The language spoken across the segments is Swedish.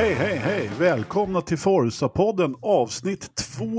Hej! Välkomna till Forza-podden, avsnitt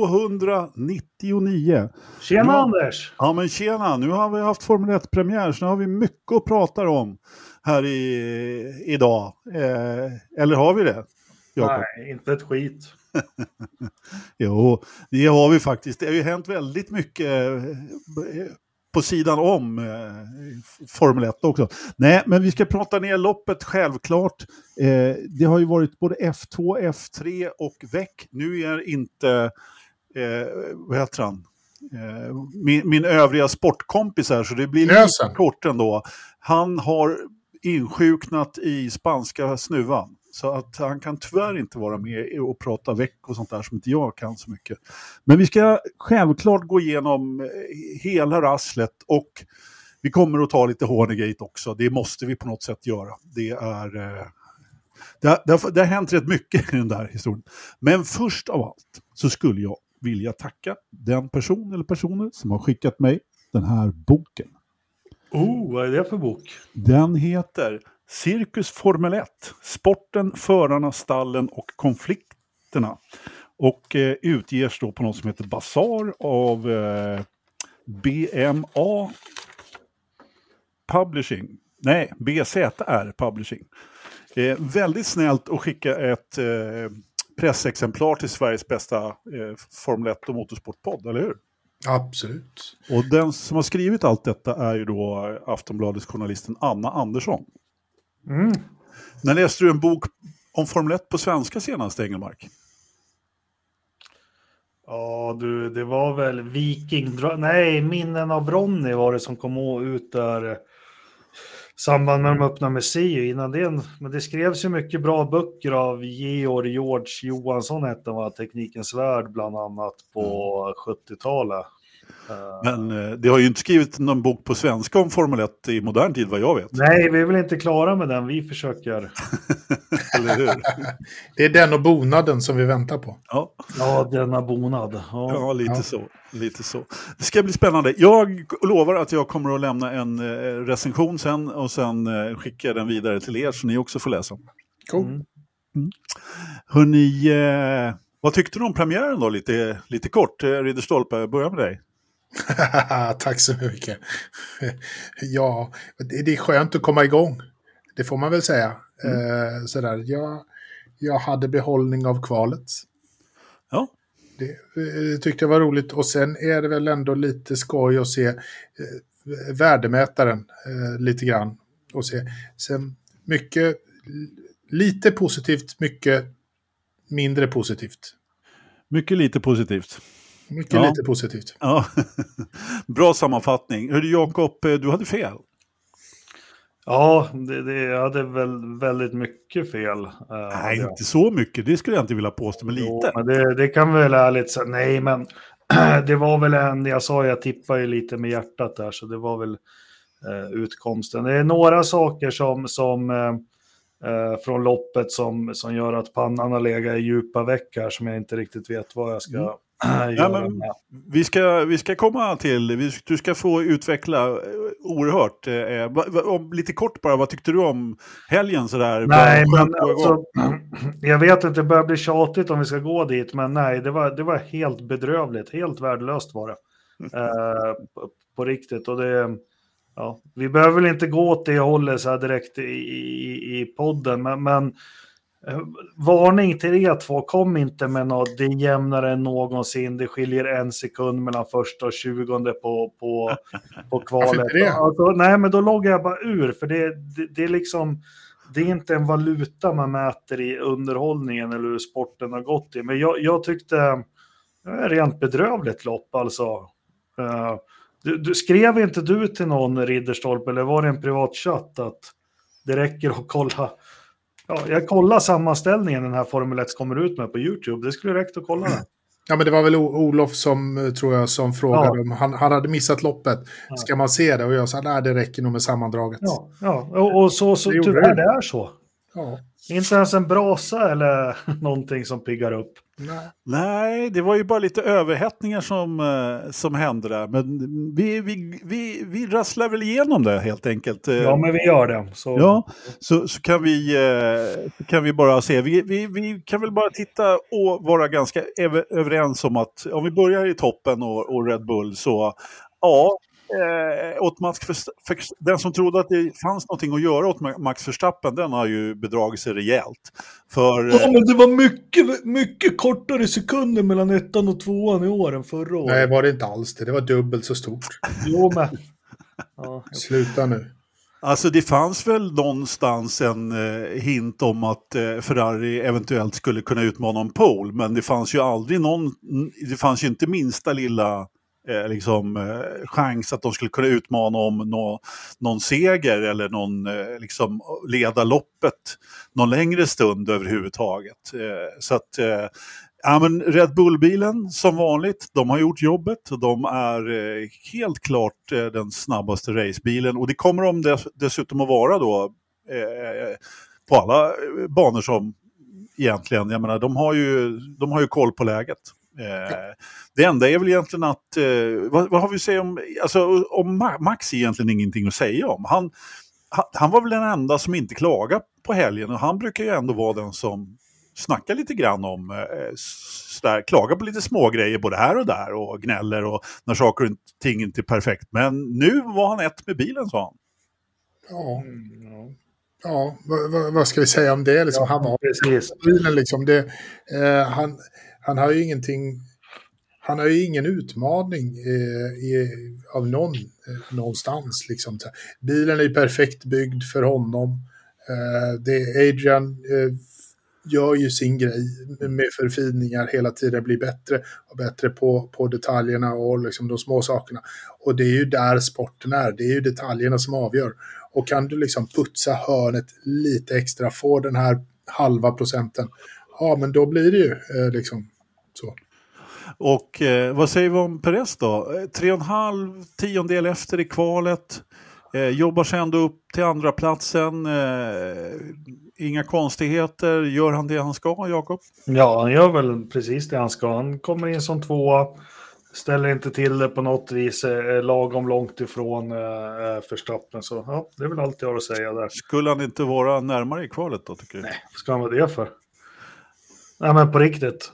299. Tjena Anders! Ja men tjena, nu har vi haft Formel 1-premiär så nu har vi mycket att prata om här idag. Eller har vi det, Jakob? Nej, inte ett skit. Jo, det har vi faktiskt. Det har ju hänt väldigt mycket på sidan om Formel 1 också. Nej, men vi ska prata ner loppet självklart. Det har ju varit både F2, F3 och VEC. Nu är inte, vad heter han? Min övriga sportkompis här, så det blir lite kort ändå. Han har insjuknat i spanska snuvan. Så att han kan tyvärr inte vara med och prata VEC och sånt där som inte jag kan så mycket. Men vi ska självklart gå igenom hela rasslet och vi kommer att ta lite Hornegate också. Det måste vi på något sätt göra. Det har hänt rätt mycket i den där historien. Men först av allt så skulle jag vilja tacka den person eller personer som har skickat mig den här boken. Vad är det för bok? Den heter Cirkus Formel 1, sporten, förarna, stallen och konflikterna. Och utges då på något som heter Bazaar av BMA Publishing. Nej, BZR Publishing. Väldigt snällt att skicka ett pressexemplar till Sveriges bästa Formel 1 och motorsportpodd, eller hur? Absolut. Och den som har skrivit allt detta är ju då Aftonbladets journalisten Anna Andersson. Mm. När läste du en bok om Formel 1 på svenska senast, Engelmark? Ja, du, det var väl Minnen av Ronny var det som kom ut där samband med de öppna museer innan det. Men det skrevs ju mycket bra böcker av George Johansson hette han, var Teknikens värld bland annat på 70-talet. Men det har ju inte skrivit någon bok på svenska om Formel 1 i modern tid vad jag vet. Nej, vi är väl inte klara med den. Vi försöker. Eller hur? Det är den och bonaden som vi väntar på. Ja, denna bonad. Ja, lite så. Det ska bli spännande. Jag lovar att jag kommer att lämna en recension sen och sen skickar jag den vidare till er så ni också får läsa. Cool. Hörrni, vad tyckte du om premiären då? Lite kort. Ridderstolpe, jag börjar med dig. Tack så mycket. Ja, det är skönt att komma igång. Det får man väl säga. Sådär. Jag hade behållning av kvalet. Ja. Det tyckte jag var roligt. Och sen är det väl ändå lite skoj att se värdemätaren lite grann. Och se. Sen mycket, lite positivt, mycket mindre positivt. Mycket lite positivt. Lite positivt. Ja. Bra sammanfattning. Hörru Jakob, du hade fel. Ja, det hade väl väldigt mycket fel. Nej, inte så mycket. Det skulle jag inte vilja påstå, men lite. Jo, men det kan väl ärligt säga. Nej, men det var väl jag tippar ju lite med hjärtat där, så det var väl utkomsten. Det är några saker som från loppet som gör att pannan har legat i djupa veckor som jag inte riktigt vet vad jag ska göra med. Vi ska komma till, du ska få utveckla oerhört. Lite kort bara, vad tyckte du om helgen sådär? Nej, men alltså, jag vet inte, det börjar bli tjatigt om vi ska gå dit, men nej, det var helt bedrövligt, helt värdelöst var det. På riktigt, och det... Ja, vi behöver väl inte gå åt det hållet så här direkt i podden, men varning till er två, kom inte med något, det är jämnare än någonsin, det skiljer 1 sekund mellan första och 20 på kvalet. Alltså, nej, men då loggar jag bara ur, för det är liksom, det är inte en valuta man mäter i underhållningen eller hur sporten har gått i, men jag tyckte det var rent bedrövligt lopp alltså. Du skrev inte du till någon Ridderstolpe eller var det en privat chatt att det räcker att kolla? Ja, jag kollar sammanställningen den här Formel 1 kommer ut med på YouTube. Det skulle räcka att kolla den. Ja, men det var väl Olof som, tror jag, som frågade om han hade missat loppet. Ja. Ska man se det? Och jag sa, nej, det räcker nog med sammandraget. Ja. Och så tyvärr det är så. Ja. Inte ens en brasa eller någonting som piggar upp. Nej, det var ju bara lite överhettningar som hände där. Men vi rasslar väl igenom det helt enkelt. Ja, men vi gör det. Så. Ja, så kan vi bara se. Vi kan väl bara titta och vara ganska överens om att om vi börjar i toppen och Red Bull så ja, åt den som trodde att det fanns någonting att göra åt Max Verstappen, den har ju bedragit sig rejält. Ja, men det var mycket kortare sekunder mellan 1 och 2 i år än förra året. Nej, var det inte alls det. Det var dubbelt så stort. Jo, men... Ja. Sluta nu. Alltså det fanns väl någonstans en hint om att Ferrari eventuellt skulle kunna utmana en pole, men det fanns ju aldrig det fanns ju inte minsta lilla chans att de skulle kunna utmana om någon seger eller någon leda loppet någon längre stund överhuvudtaget. Så att men Red Bull-bilen som vanligt, de har gjort jobbet och de är helt klart den snabbaste racebilen, och det kommer de dessutom att vara då på alla banor som egentligen, jag menar, de har ju koll på läget. Det enda är väl egentligen att vad har vi att säga om Max är egentligen ingenting att säga om. Han var väl den enda som inte klagar på helgen, och han brukar ju ändå vara den som snackar lite grann om klagar på lite små grejer både här och där och gnäller och när saker och ting inte är perfekt. Men nu var han ett med bilen, sa han. Ja, vad ska vi säga om det? Liksom, han var precis. Bilen liksom, han har ju ingenting, han har ju ingen utmaning av någonstans. Liksom. Bilen är ju perfekt byggd för honom. Adrian gör ju sin grej med förfiningar hela tiden, blir bättre och bättre på detaljerna och liksom de små sakerna. Och det är ju där sporten är, det är ju detaljerna som avgör. Och kan du liksom putsa hörnet lite extra, få den här halva procenten, ja men då blir det ju liksom så. Och vad säger vi om Perez då? 3,5 tiondel efter i kvalet. Jobbar sig ändå upp till andra platsen. Inga konstigheter. Gör han det han ska, Jakob? Ja, han gör väl precis det han ska. Han kommer in som 2, ställer inte till det på något vis, lagom långt ifrån Verstappen. Så ja, det är väl allt jag har att säga där. Skulle han inte vara närmare i kvalet då, tycker du? Nej, vad ska han vara det för? Nej, men på riktigt.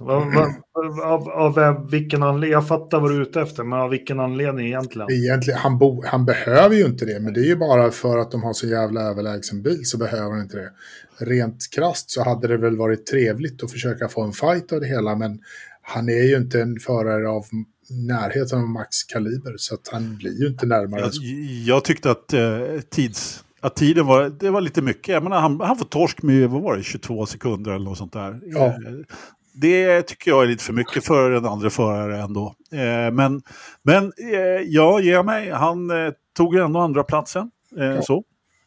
Av vilken anledning? Jag fattar vad du är ute efter, men av vilken anledning egentligen? Han behöver ju inte det, men det är ju bara för att de har så jävla överlägsen bil så behöver han inte det. Rent krasst så hade det väl varit trevligt att försöka få en fight av det hela, men han är ju inte en förare av närheten av Max kaliber, så att han blir ju inte närmare. Jag tyckte att tiden var lite mycket. Jag menar, han får torsk med, vad var det, 22 sekunder eller något sånt där. Ja. Det tycker jag är lite för mycket för en andra förare ändå. Men jag ger mig. Han tog ändå andra platsen. Så.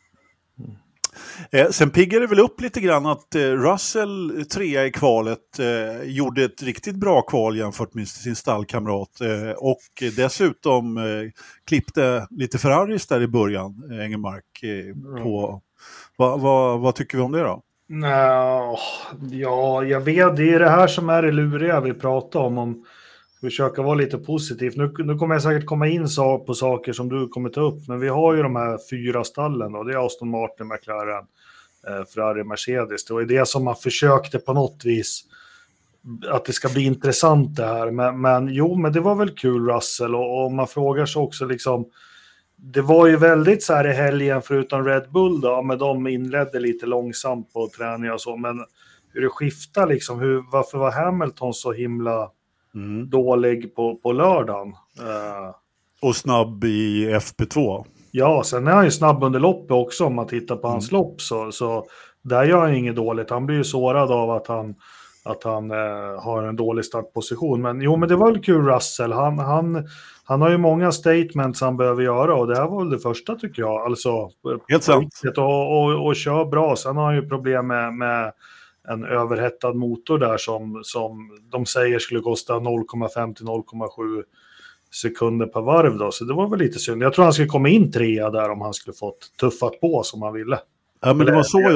Sen piggade det väl upp lite grann att Russell 3 i kvalet gjorde ett riktigt bra kval jämfört med sin stallkamrat, och dessutom klippte lite Ferraris där i början, Engelmark, på. Vad tycker vi om det då? Ja, jag vet, det är det här som är det luriga vi pratar om försöka vara lite positivt. Nu kommer jag säkert komma in på saker som du kommer ta upp, men vi har ju de här 4 stallen och det är Aston Martin, McLaren, Ferrari, Mercedes. Det var det som man försökte på något vis att det ska bli intressant det här. Men det var väl kul, Russell, och man frågar sig också liksom, det var ju väldigt så här i helgen förutom Red Bull då, men de inledde lite långsamt på träning och så, men hur det skiftar liksom, varför var Hamilton så himla dålig på lördagen? Och snabb i FP2. Ja, sen är han ju snabb under loppet också om man tittar på hans lopp, så där gör han inget dåligt. Han blir ju sårad av att han har en dålig startposition. Men det var väl kul, Russell. Han har ju många statements han behöver göra, och det här var väl det första tycker jag. Alltså, helt sant. Och kör bra. Sen har han ju problem med en överhettad motor där som de säger skulle kosta 0,5 till 0,7 sekunder per varv då. Så det var väl lite synd. Jag tror han skulle komma in 3 där om han skulle fått tuffat på som han ville. Ja, men det var så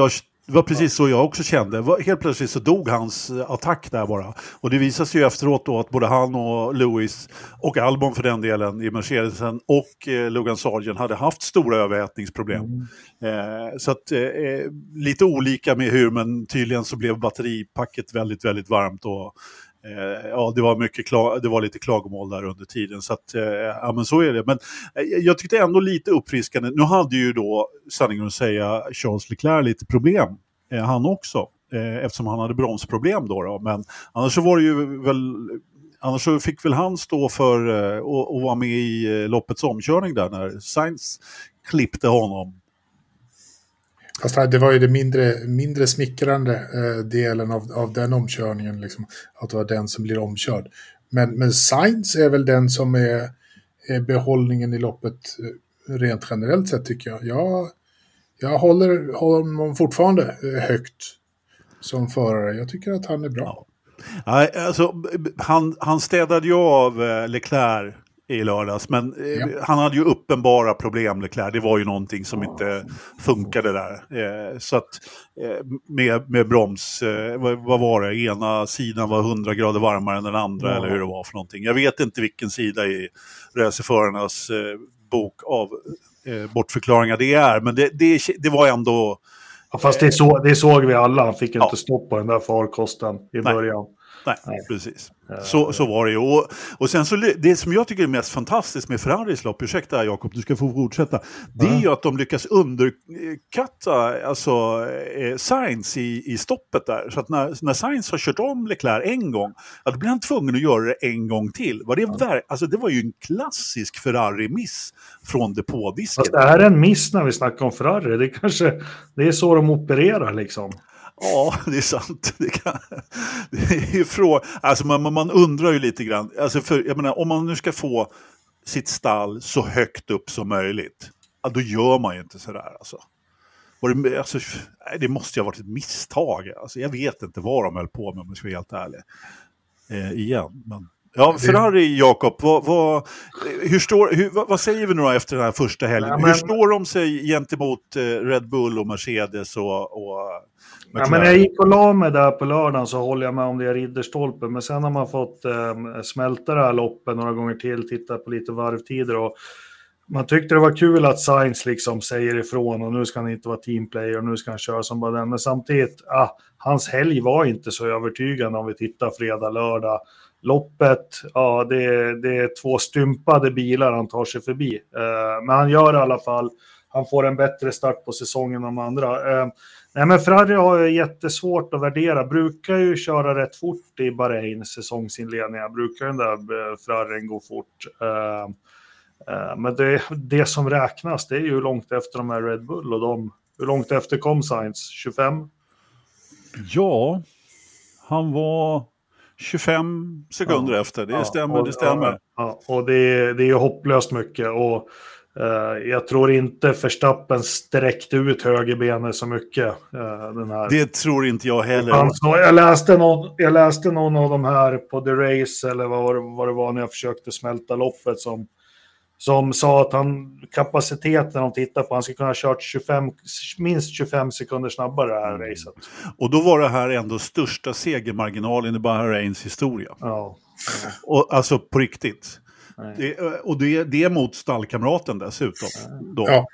Det var precis så jag också kände. Helt plötsligt så dog hans attack där bara. Och det visade sig ju efteråt då att både han och Lewis och Albon för den delen i Mercedesen och Logan Sargent hade haft stora överhettningsproblem. Så att lite olika med hur, men tydligen så blev batteripacket väldigt, väldigt varmt och ja, det var det var lite klagomål där under tiden, så att ja, men så är det. Men jag tyckte ändå lite uppfriskande. Nu hade ju då, sanningen att säga, Charles Leclerc lite problem, han också, eftersom han hade bromsproblem då. Men annars så var det ju annars så fick väl han stå för och vara med i loppets omkörning där när Sainz klippte honom. Fast det var ju det mindre smickrande delen av den omkörningen, liksom, att det var den som blir omkörd. Men Sainz är väl den som är behållningen i loppet rent generellt sett, tycker jag. Jag håller honom fortfarande högt som förare. Jag tycker att han är bra. Ja. Alltså, han städade ju av Leclerc i lördags, men han hade ju uppenbara problem, Leclerc. Det var ju någonting som inte funkade där. Så att med broms, vad var det? Ena sidan var 100 grader varmare än den andra, eller hur det var för någonting. Jag vet inte vilken sida i racerförarnas bok av bortförklaringar det är, men det var ändå... Ja, fast det såg vi alla. Han fick inte stopp på den där farkosten i början. Nej, precis. Så var det ju. Och sen så, det som jag tycker är mest fantastiskt med Ferraris lopp, ursäkta Jakob, du ska få fortsätta, det är ju att de lyckas underkatta Sainz i stoppet där. Så att när Sainz har kört om Leclerc en gång, då blir han tvungen att göra det en gång till. Det var ju en klassisk Ferrari-miss från depådisken. Fast det här är en miss när vi snackar om Ferrari. Det är så de opererar liksom. Ja, det är sant. Det är alltså man undrar ju lite grann. Alltså jag menar, om man nu ska få sitt stall så högt upp som möjligt, då gör man ju inte sådär. Alltså. Det måste ju ha varit ett misstag. Alltså, jag vet inte vad de höll på med, om jag ska vara helt ärlig. Igen, men... Ja, Ferrari, Jakob, vad säger vi nu då efter den här första helgen? Hur står de sig gentemot Red Bull och Mercedes och McLaren? Men jag gick och la mig där på lördagen, så håller jag med om det ridderstolpen. Men sen har man fått smälta det här loppet några gånger till, titta på lite varvtider, och man tyckte det var kul att Sainz liksom säger ifrån, och nu ska han inte vara teamplayer och nu ska han köra som bara den. Men samtidigt, hans helg var inte så övertygande om vi tittar fredag, lördag. Loppet, det är 2 stympade bilar han tar sig förbi. Men han gör i alla fall, han får en bättre start på säsongen än de andra. Men Ferrari har ju jättesvårt att värdera. Brukar ju köra rätt fort i Bahrain säsongsinledningar. Brukar den där Ferrarin gå fort. Men det som räknas, det är ju hur långt efter de är Red Bull. Och hur långt efter kom Sainz? 25? Ja, han var 25 sekunder efter. Det stämmer. Ja, och det är ju hopplöst mycket. Och jag tror inte Verstappen sträckte ut högerbenet så mycket. Den här. Det tror inte jag heller. Jag läste någon av de här på The Race, eller vad det var när jag försökte smälta loppet, som sa att kapaciteten de tittar på, han skulle kunna ha kört minst 25 sekunder snabbare det här racet. Och då var det här ändå största segermarginalen i Bahrains historia. Ja. Och alltså på riktigt. Det är mot stallkamraten dessutom. Då. Ja.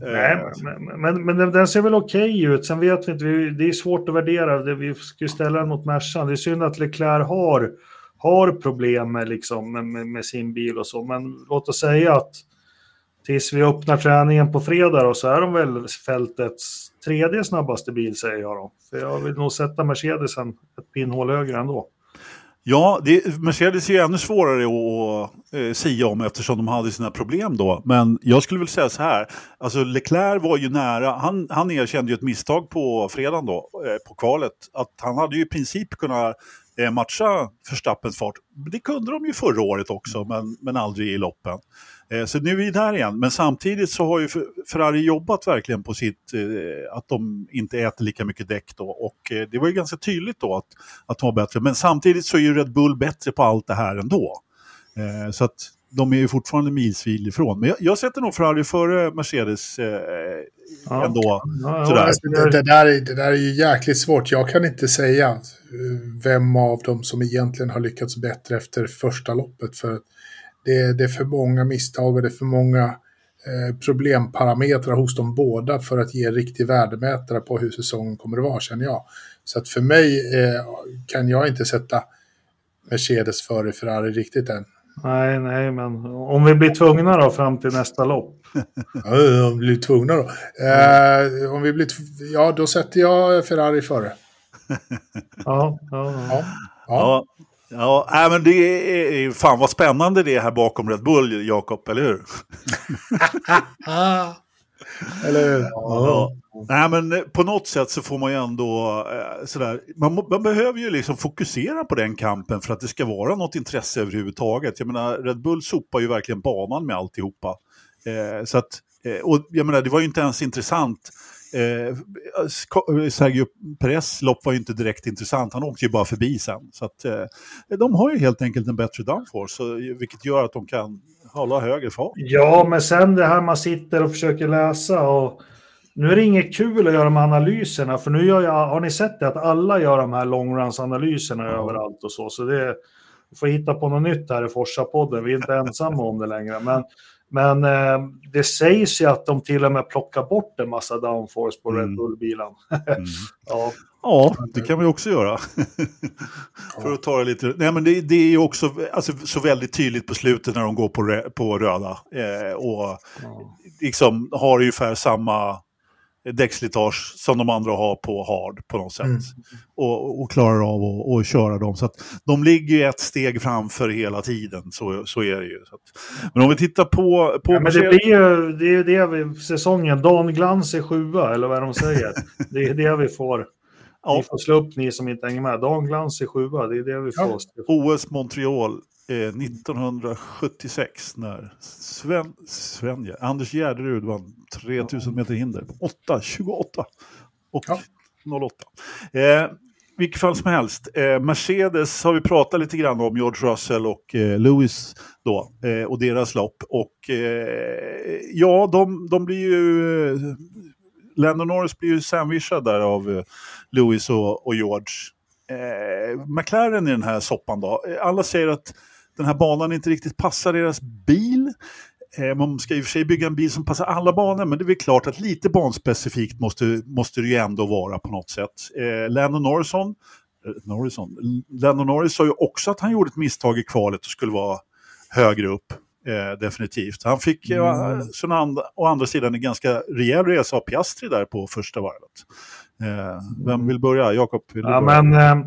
Men den ser väl okej ut. Sen vet vi inte, det är svårt att värdera. Vi ska ställa den mot Mercan. Det är synd att Leclerc har problem med sin bil och så. Men låt oss säga att tills vi öppnar träningen på fredag, och så är de väl fältets 3:e snabbaste bil, säger jag då. För jag vill nog sätta Mercedesen ett pinnhål högre ändå. Ja, Mercedes är ju ännu svårare att sia om, eftersom de hade sina problem då. Men jag skulle väl säga så här, alltså Leclerc var ju nära, han erkände ju ett misstag på fredagen då, på kvalet, att han hade ju i princip kunnat matcha Verstappens fart. Det kunde de ju förra året också, men aldrig i loppen. Så nu är vi där igen. Men samtidigt så har ju Ferrari jobbat verkligen på sitt, att de inte äter lika mycket däck då. Och det var ju ganska tydligt då att de var bättre. Men samtidigt så är ju Red Bull bättre på allt det här ändå. Så att de är ju fortfarande milsvil ifrån. Men jag sätter nog Ferrari före Mercedes ändå. Ja, det där är ju jäkligt svårt. Jag kan inte säga vem av dem som egentligen har lyckats bättre efter första loppet. För det är för många misstag och det är för många problemparametrar hos dem båda för att ge riktig värdemätare på hur säsongen kommer att vara, känner jag. Så att för mig kan jag inte sätta Mercedes före Ferrari riktigt än. Nej, men om vi blir tvungna då fram till nästa lopp. Ja, om vi blir tvungna då. Om vi blir då sätter jag Ferrari före. Ja, men det är fan vad spännande det är här bakom Red Bull, Jakob, eller hur? Eller hur? Ja. Nej, men på något sätt så får man ju ändå sådär, man behöver ju liksom fokusera på den kampen för att det ska vara något intresse överhuvudtaget. Jag menar, Red Bull sopar ju verkligen banan med alltihopa. Så att, och jag menar, det var ju inte ens intressant. Sergio Perez lopp var ju inte direkt intressant, han åkte ju bara förbi sen. Så att de har ju helt enkelt en bättre downforce, vilket gör att de kan hålla högre fart. Ja, men sen det här man sitter och försöker läsa, och nu är det inget kul att göra de analyserna, för nu har ni sett det att alla gör de här longruns-analyserna överallt och så det får hitta på något nytt här i Forsa-podden, vi är inte ensamma om det längre, men det sägs ju att de till och med plockar bort en massa downforce på Red Bull-bilen. Ja, det kan vi också göra. För att ta det lite. Nej, men det är ju också alltså, så väldigt tydligt på slutet när de går på röda. Och liksom har ungefär samma däckslitage som de andra har på hard på något sätt. Och klarar av att köra dem. Så att de ligger ju ett steg framför hela tiden. Så är det ju. Så att, men om vi tittar på men det är ju det säsongen. Dan Glans är 7:a, eller vad de säger. Det är det vi får. Ni får slå upp, ni som inte hänger med. Dan Glans är 7:a, det är det vi får. OS Montreal 1976 när Anders Gärderud vann 3000 meter hinder. 8:28 och 08. Vilket fall som helst. Mercedes har vi pratat lite grann om, George Russell och Lewis då, och deras lopp. Och de blir ju... Lando Norris blir ju sandwichad där av Lewis och George. McLaren i den här soppan då. Alla säger att den här banan inte riktigt passar deras bil. Man ska i och för sig bygga en bil som passar alla banor, men det är väl klart att lite banspecifikt måste det ju ändå vara på något sätt. Lando Norris sa ju också att han gjorde ett misstag i kvalet och skulle vara högre upp. Definitivt. Han fick å andra sidan en ganska rejäl resa av Piastri där på första varvet. Vem vill börja? Jakob, vill du börja?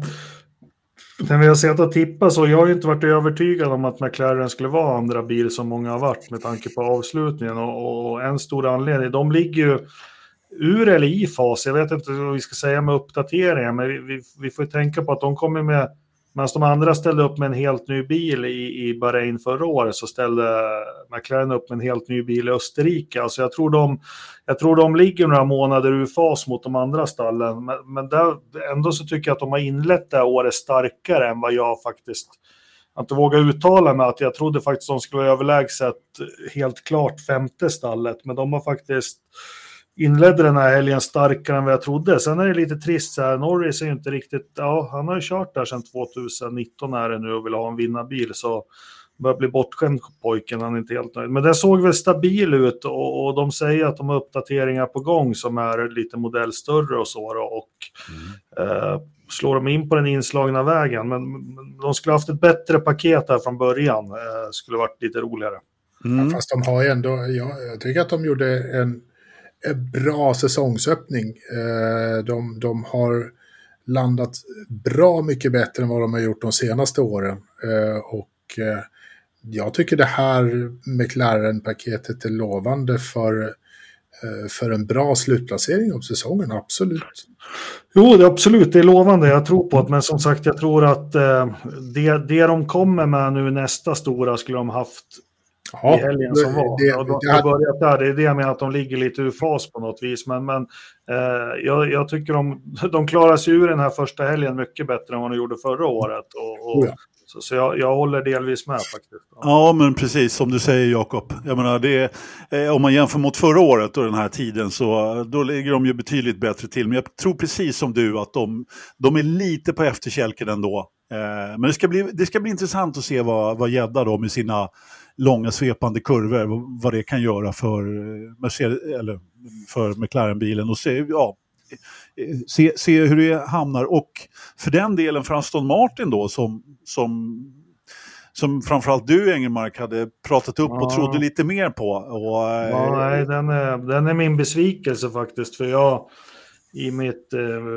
När vi har sett att tippa så, jag har ju inte varit övertygad om att McLaren skulle vara andra bil som många har varit med tanke på avslutningen, och en stor anledning, de ligger ju ur eller i fas, jag vet inte vad vi ska säga med uppdateringar, men vi får tänka på att de kommer med, medan de andra ställde upp med en helt ny bil i Bahrain förra året, så ställde McLaren upp med en helt ny bil i Österrike. Alltså jag tror de ligger några månader ur fas mot de andra stallen. Men där, ändå så tycker jag att de har inlett det här året starkare än vad jag faktiskt inte vågar uttala mig. Att jag trodde faktiskt de skulle vara överlägset helt klart femte stallet. Men de har faktiskt inledde den här helgen starkare än vad jag trodde. Sen är det lite trist så här. Norris är ju inte riktigt... Ja, han har ju kört där sedan 2019 är det nu och vill ha en vinnarbil. Så börjar bli bortskämd pojken, han är inte helt nöjd. Men det såg väl stabil ut och de säger att de har uppdateringar på gång som är lite modellstörre och så. Och slår de in på den inslagna vägen. Men de skulle ha haft ett bättre paket här från början. Skulle varit lite roligare. Ja, fast de har ju ändå... Jag tycker att de gjorde en bra säsongsöppning. De har landat bra mycket bättre än vad de har gjort de senaste åren. Och jag tycker det här McLaren-paketet är lovande för en bra slutplacering av säsongen, absolut. Jo, det är lovande, jag tror på det, men som sagt jag tror att det de kommer med nu nästa stora skulle de haft i helgen som var. Det är det jag menar, att de ligger lite ur fas på något vis, men jag tycker de klarar sig ur den här första helgen mycket bättre än vad de gjorde förra året och Så jag håller delvis med faktiskt. Ja, men precis som du säger, Jakob. Jag menar, om man jämför mot förra året och den här tiden, så då ligger de ju betydligt bättre till. Men jag tror precis som du att de är lite på efterkälken ändå. Men det ska bli intressant att se vad Gädda då med sina långa svepande kurvor, vad det kan göra för Mercedes, eller för McLaren-bilen, och se hur det hamnar. Och för den delen för Aston Martin då, som framförallt du, Engelmark, hade pratat upp och trodde lite mer på. Nej, den är min besvikelse faktiskt, för jag i mitt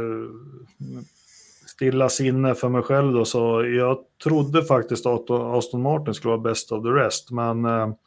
stilla sinne för mig själv då, så jag trodde faktiskt att Aston Martin skulle vara best of the rest, men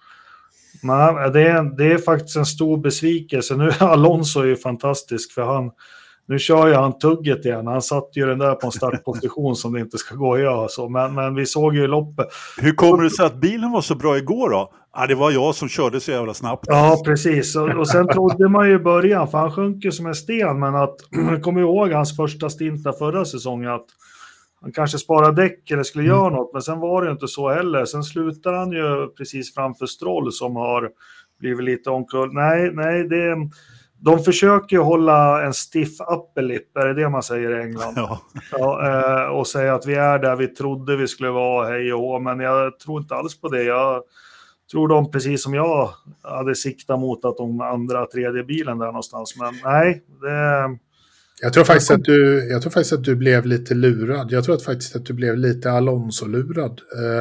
det är faktiskt en stor besvikelse. Nu Alonso är ju fantastisk, för nu kör ju han tugget igen. Han satt ju den där på en startposition som det inte ska gå att göra så. Men vi såg ju loppet. Hur kommer det sig att bilen var så bra igår då? Ja, det var jag som körde så jävla snabbt. Ja, precis. Och sen trodde man ju i början, för han sjönk ju som en sten. Men jag kommer ihåg hans första stinta förra säsongen, att han kanske sparade däck eller skulle göra något. Men sen var det inte så heller. Sen slutar han ju precis framför Stroll som har blivit lite omkull. Nej, de försöker ju hålla en stiff upper lip, är det man säger i England? Ja, och säga att vi är där vi trodde vi skulle vara, hej och hå, men jag tror inte alls på det. Jag tror de, precis som jag hade siktat mot, att de andra, tredje bilen där någonstans, men nej, Jag tror faktiskt att du blev lite lurad. Jag tror faktiskt att du blev lite Alonso-lurad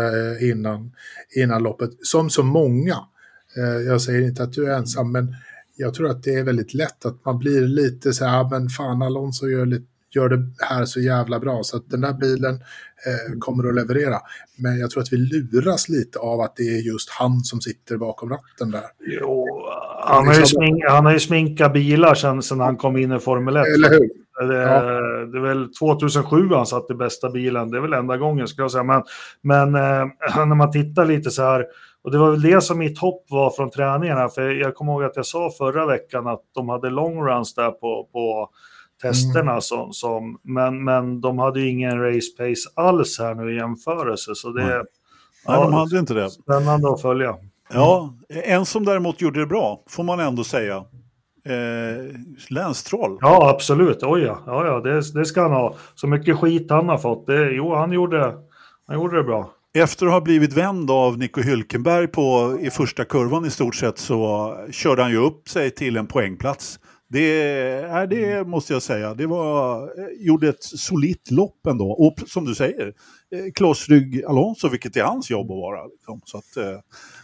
innan loppet. Som så många. Jag säger inte att du är ensam, men jag tror att det är väldigt lätt att man blir lite så här, men fan, Alonso gör det här så jävla bra, så att den där bilen kommer att leverera. Men jag tror att vi luras lite av att det är just han som sitter bakom ratten där. Jo, han har ju sminkat bilar sen han kom in i Formel 1. Eller hur? Det är väl 2007 han satt i bästa bilen. Det är väl enda gången, skulle jag säga. Men när man tittar lite så här, och det var väl det som mitt hopp var från träningarna. För jag kommer ihåg att jag sa förra veckan att de hade long runs där på testerna. Men de hade ju ingen race pace alls här nu i jämförelse. Så Nej, de hade inte det. Spännande att följa. Ja, en som däremot gjorde det bra, får man ändå säga. Lance Stroll. Ja, absolut. Oj, ja, det ska han ha. Så mycket skit han har fått. Han gjorde det bra. Efter att ha blivit vänd av Nico Hülkenberg i första kurvan i stort sett, så körde han ju upp sig till en poängplats. Det måste jag säga. Gjorde ett solitt lopp ändå. Och som du säger, klossrygg Alonso, vilket är hans jobb att vara. Liksom. Så att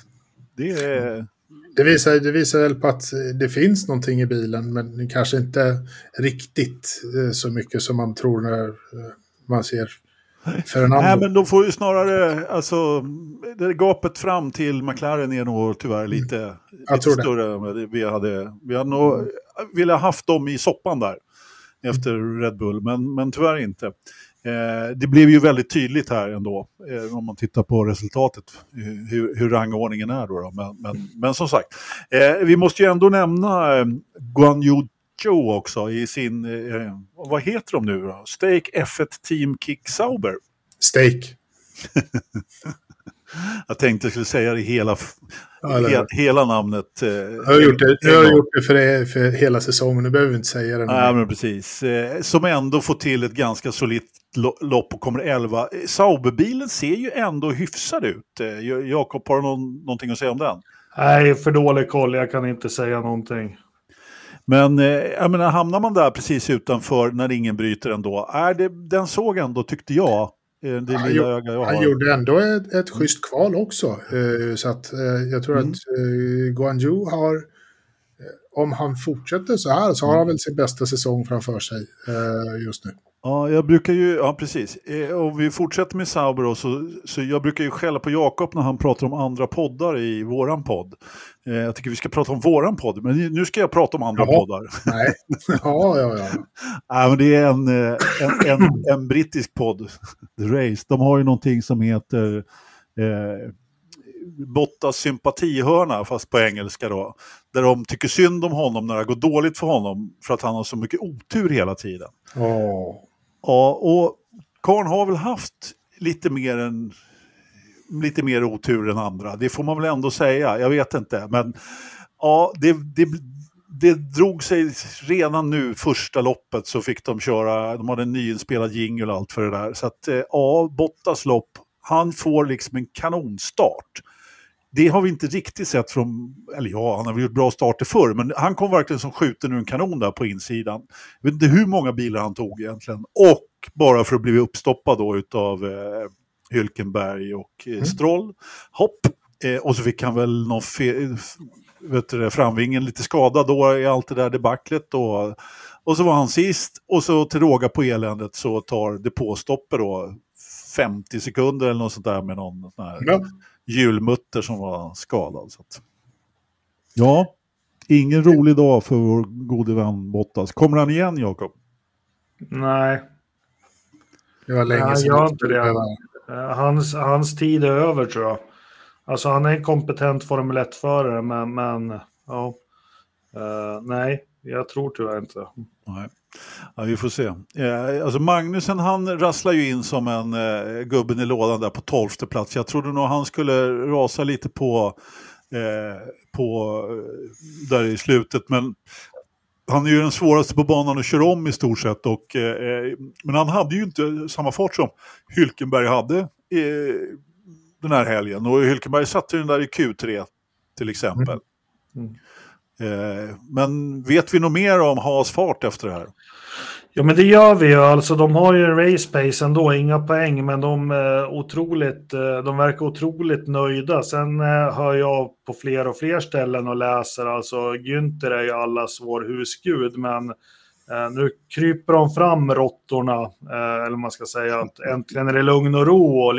Det visar väl på att det finns någonting i bilen, men kanske inte riktigt så mycket som man tror när man ser Fernando. Nej, men de får ju snarare, alltså, det gapet fram till McLaren är nog tyvärr lite större. Vi hade nog velat haft dem i soppan där efter Red Bull, men tyvärr inte. Det blev ju väldigt tydligt här ändå, om man tittar på resultatet, hur rangordningen är då. Men som sagt, vi måste ju ändå nämna Guan Yu Zhou också i sin, vad heter de nu då? Stake F1 Team Kick Sauber. Stake. Jag tänkte jag skulle säga det hela namnet. Jag har gjort det för hela säsongen, nu behöver vi inte säga det. Nej, men precis. Som ändå får till ett ganska solitt lopp och kommer 11. Sauberbilen ser ju ändå hyfsad ut. Jakob, har du någonting att säga om den? Nej, för dålig koll. Jag kan inte säga någonting. Men jag menar, hamnar man där precis utanför när ingen bryter ändå? Den såg ändå, tyckte jag. Han gjorde ändå ett schysst kval också. Så att jag tror att Guanyu har, om han fortsätter så här, så har han väl sin bästa säsong framför sig just nu. Ja, precis. Om vi fortsätter med Sauber då, så jag brukar ju skälla på Jakob när han pratar om andra poddar i våran podd. Jag tycker vi ska prata om våran podd, men nu ska jag prata om andra poddar. Nej. Ja. Nej, men det är en brittisk podd, The Race. De har ju någonting som heter Bottas sympatihörna, fast på engelska då. Där de tycker synd om honom när det går dåligt för honom, för att han har så mycket otur hela tiden. Ja, och Karn har väl haft lite mer otur än andra. Det får man väl ändå säga. Jag vet inte. Men ja, det drog sig redan nu första loppet, så fick de köra. De hade en nyinspelad jingle och allt för det där. Så att Bottas lopp, han får liksom en kanonstart. Det har vi inte riktigt sett från, eller ja, han har gjort bra starter förr, men han kom verkligen som skjuten ur en kanon där på insidan. Jag vet inte hur många bilar han tog egentligen. Och bara för att bli uppstoppad då utav Hülkenberg och Stroll. Hopp. Och så fick han väl någon framvingen lite skadad då i allt det där debaclet då. Och så var han sist, och så till råga på eländet så tar depåstoppet då 50 sekunder eller något sånt där med någon sån här hjulmutter som var skadad. Så att. Ja, ingen rolig dag för vår gode vän Bottas. Kommer han igen, Jakob? Nej. Det var länge sedan. Jag inte det. Hans tid är över, tror jag. Alltså han är en kompetent Formel 1-förare, men ja. Nej, jag tror tyvärr inte. Nej. Ja, vi får se. Alltså Magnussen, han rasslar ju in som en gubben i lådan där på 12:e plats. Jag trodde nog han skulle rasa lite på där i slutet, men han är ju den svåraste på banan att köra om i stort sett. Men han hade ju inte samma fart som Hülkenberg hade den här helgen. Och Hülkenberg satte den där i Q3 till exempel. Men vet vi nog mer om Haas fart efter det här? Ja, men det gör vi ju. Alltså, de har ju en race pace ändå, inga poäng, men de verkar otroligt nöjda. Sen hör jag på fler och fler ställen och läser, alltså Günther är ju allas vår husgud, men nu kryper de fram råttorna, eller man ska säga att äntligen är det lugn och ro och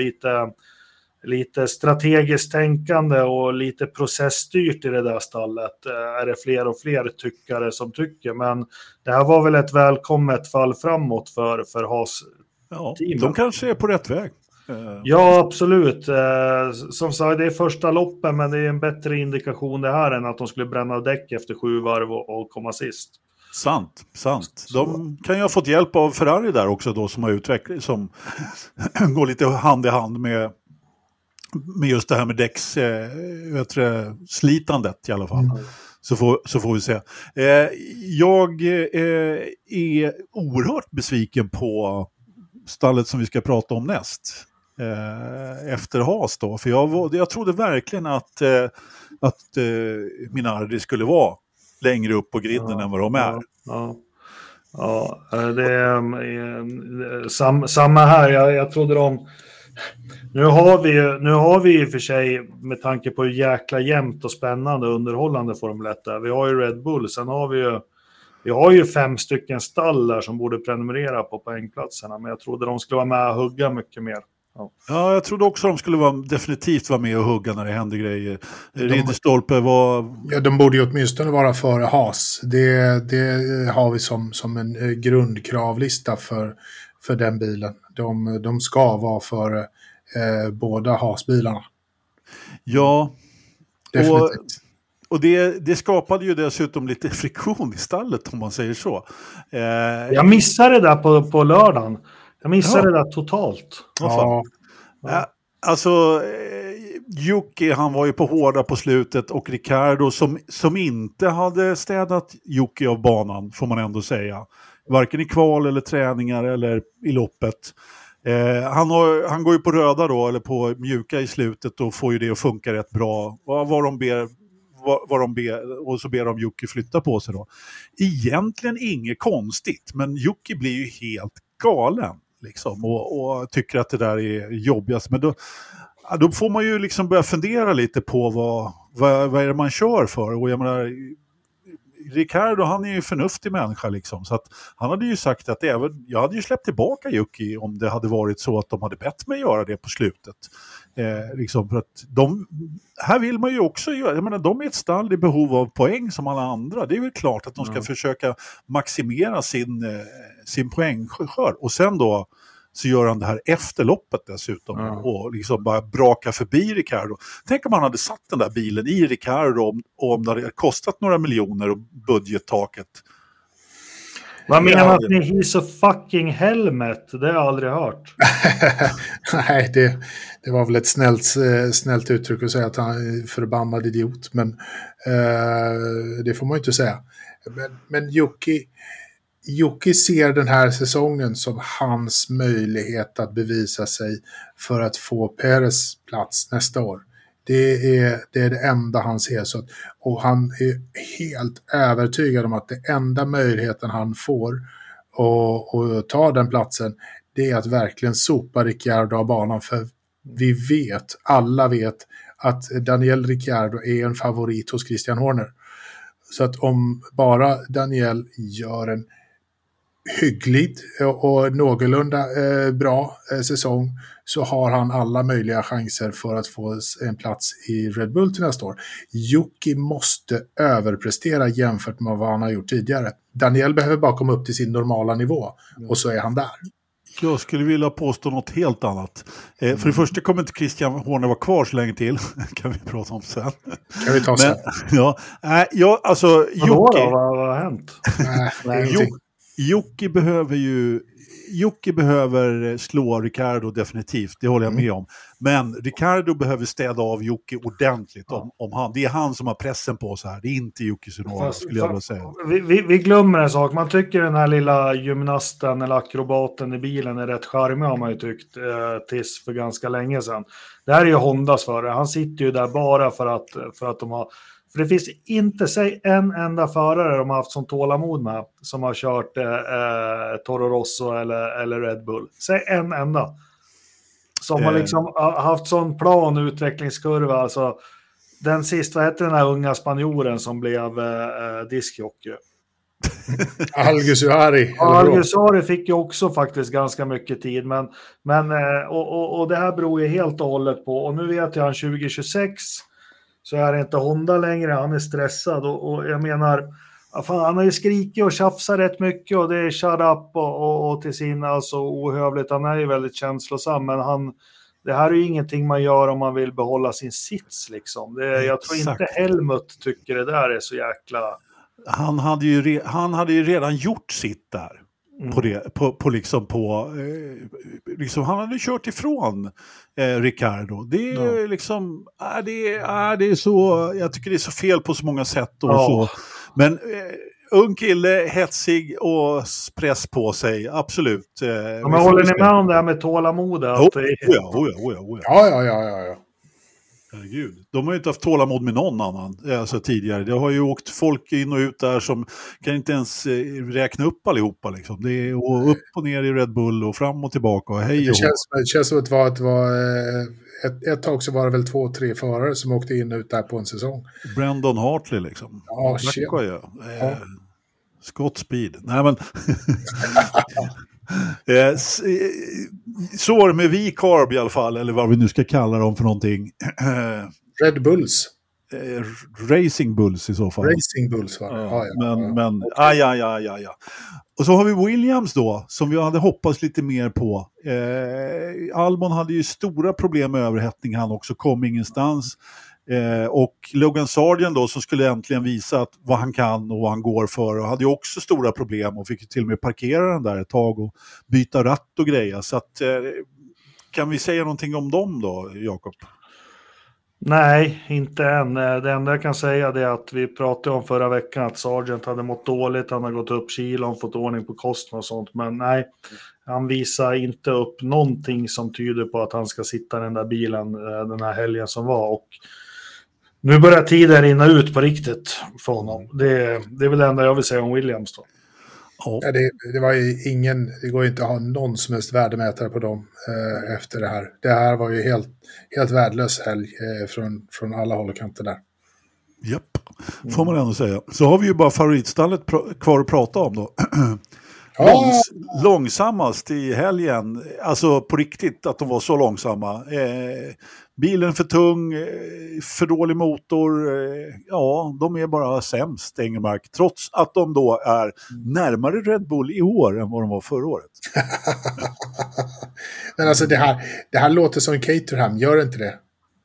lite strategiskt tänkande och lite processstyrt i det där stallet, är det fler och fler tyckare som tycker. Men det här var väl ett välkommet fall framåt för Haas-teamet. De kanske är på rätt väg. Ja, absolut. Som sagt, det är första loppen, men det är en bättre indikation det här än att de skulle bränna däck efter 7 varv och komma sist. Sant. De kan ju ha fått hjälp av Ferrari där också då, som har utvecklat, som går lite hand i hand med just det här med däcks slitandet i alla fall. Så får vi se. Jag är oerhört besviken på stallet som vi ska prata om näst. Efter Haas då. För jag trodde verkligen att Minardi skulle vara längre upp på griden än vad de är. Ja, det är samma här. Jag trodde de... Nu har vi i och för sig, med tanke på hur jäkla jämnt och spännande och underhållande Formel 1 där. Vi har ju Red Bull, sen har vi har ju 5 stycken stall där som borde prenumerera på poängplatserna, men jag trodde de skulle vara med och hugga mycket mer. Ja, jag trodde också de skulle definitivt vara med och hugga när det händer grejer. Ridderstolpe var... Ja, de borde ju åtminstone vara före Haas. Det har vi som en grundkravlista för den bilen. De ska vara för båda Haas-bilarna. Ja, definitivt. Och det skapade ju dessutom lite friktion i stallet, om man säger så. Jag missade det där på lördagen. Jag missade det där totalt. Ja. Alltså, Yuki, han var ju på hårda på slutet, och Ricciardo som inte hade städat Yuki av banan, får man ändå säga. Varken i kval eller träningar eller i loppet. Han går ju på röda då, eller på mjuka i slutet, och får ju det att funka rätt bra. Vad de ber, och så ber de Yuki flytta på sig då. Egentligen inget konstigt, men Yuki blir ju helt galen liksom, och tycker att det där är jobbigast. Men då får man ju liksom börja fundera lite på vad är det man kör för. Och jag menar, Ricciardo, han är ju förnuftig människa liksom, så att han hade ju sagt att jag hade ju släppt tillbaka Yuki om det hade varit så att de hade bett mig göra det på slutet. Liksom, för att här vill man ju också göra, jag menar, de är ett stall i behov av poäng som alla andra. Det är ju klart att de ska försöka maximera sin poängskörd, och sen då så gör han det här efter loppet dessutom, och liksom bara braka förbi Ricciardo. Tänk om han hade satt den där bilen i Ricciardo, och om det hade kostat några miljoner och budgettaket. Vad menar ni? He's a fucking helmet? Det har jag aldrig hört. Nej, det var väl ett snällt uttryck att säga att han är förbannad idiot. Men det får man ju inte säga. Men Jocke ser den här säsongen som hans möjlighet att bevisa sig för att få Perez plats nästa år. Det är det enda han ser. Och han är helt övertygad om att det enda möjligheten han får att ta den platsen, det är att verkligen sopa Ricciardo av banan. För alla vet att Daniel Ricciardo är en favorit hos Christian Horner. Så att om bara Daniel gör en hygglig och någorlunda bra säsong, så har han alla möjliga chanser för att få en plats i Red Bull till nästa år. Jocke måste överprestera jämfört med vad han har gjort tidigare. Daniel behöver bara komma upp till sin normala nivå, och så är han där. Jag skulle vilja påstå något helt annat. För det första kommer inte Christian Horner vara kvar så länge till. Kan vi prata om sen. Kan vi ta sen? Alltså Jocke... Vad har hänt? Jocke behöver slå Ricciardo definitivt, det håller jag med om. Men Ricciardo behöver städa av Jocke ordentligt om han. Det är han som har pressen på så här. Det är inte Jocke Tsunoda, skulle jag vilja säga. Vi glömmer en sak. Man tycker den här lilla gymnasten eller akrobaten i bilen är rätt charmig, har man ju tyckt tills för ganska länge sedan. Det här är ju Hondas förare. Han sitter ju där bara för att de har... För det finns inte, säg en enda förare de har haft som tålamod med som har kört Toro Rosso eller Red Bull. Säg en enda. Som har liksom haft sån plan utvecklingskurva. Alltså, den sista, vad hette den här unga spanjoren som blev diskjockey? Alguersuari fick ju också faktiskt ganska mycket tid. Men och det här beror ju helt och hållet på. Och nu vet jag han 2026... så är det inte Honda längre, han är stressad och jag menar, han har ju skrikit och tjafsat rätt mycket och det är shut up och till sin alltså ohövligt, han är ju väldigt känslosam, men det här är ju ingenting man gör om man vill behålla sin sits liksom. Jag tror inte Helmut tycker det där är så jäkla... Han hade ju redan gjort sitt där. Han hade kört ifrån Ricciardo. Det är liksom det är så, jag tycker det är så fel på så många sätt och så. Men ung kille, hetsig och press på sig, absolut. Men håller ni med om det här med tålamod? Ja. Herregud. De har ju inte haft tålamod med någon annan tidigare. Det har ju åkt folk in och ut där som kan inte ens räkna upp allihopa. Liksom. Det är upp och ner i Red Bull och fram och tillbaka. Och hej och det känns som att det var ett tag så var det väl 2-3 förare som åkte in och ut där på en säsong. Brandon Hartley liksom. Ja, shit. Scott Speed. Nej men... sår med V-carb i alla fall, eller vad vi nu ska kalla dem för någonting. Red Bulls. Racing Bulls i så fall. Racing Bulls var det. Men Och så har vi Williams då, som vi hade hoppats lite mer på. Albon hade ju stora problem med överhettning, han också kom ingenstans. Och Logan Sargent då, som skulle äntligen visa vad han kan och vad han går för, och hade ju också stora problem och fick till och med parkera den där ett tag och byta ratt och grejer. Så att, kan vi säga någonting om dem då, Jakob? Nej, inte än. Det enda jag kan säga är att vi pratade om förra veckan att Sargent hade mått dåligt, han har gått upp kilon, fått ordning på kosten och sånt, men nej, han visar inte upp någonting som tyder på att han ska sitta i den där bilen den här helgen som var, och nu börjar tiden rinna ut på riktigt för honom. Det är väl det enda jag vill säga om Williams då. Ja, det var ju det går ju inte att ha någon som helst värdemätare på dem efter det här. Det här var ju helt värdelös helg från alla håll och kanter där. Japp, får man ändå säga. Så har vi ju bara favoritstallet kvar att prata om då. Långsammast i helgen, alltså på riktigt att de var så långsamma. Bilen för tung, för dålig motor, de är bara sämst, Engelmark, trots att de då är närmare Red Bull i år än vad de var förra året. Men alltså det här låter som Caterham, gör inte det?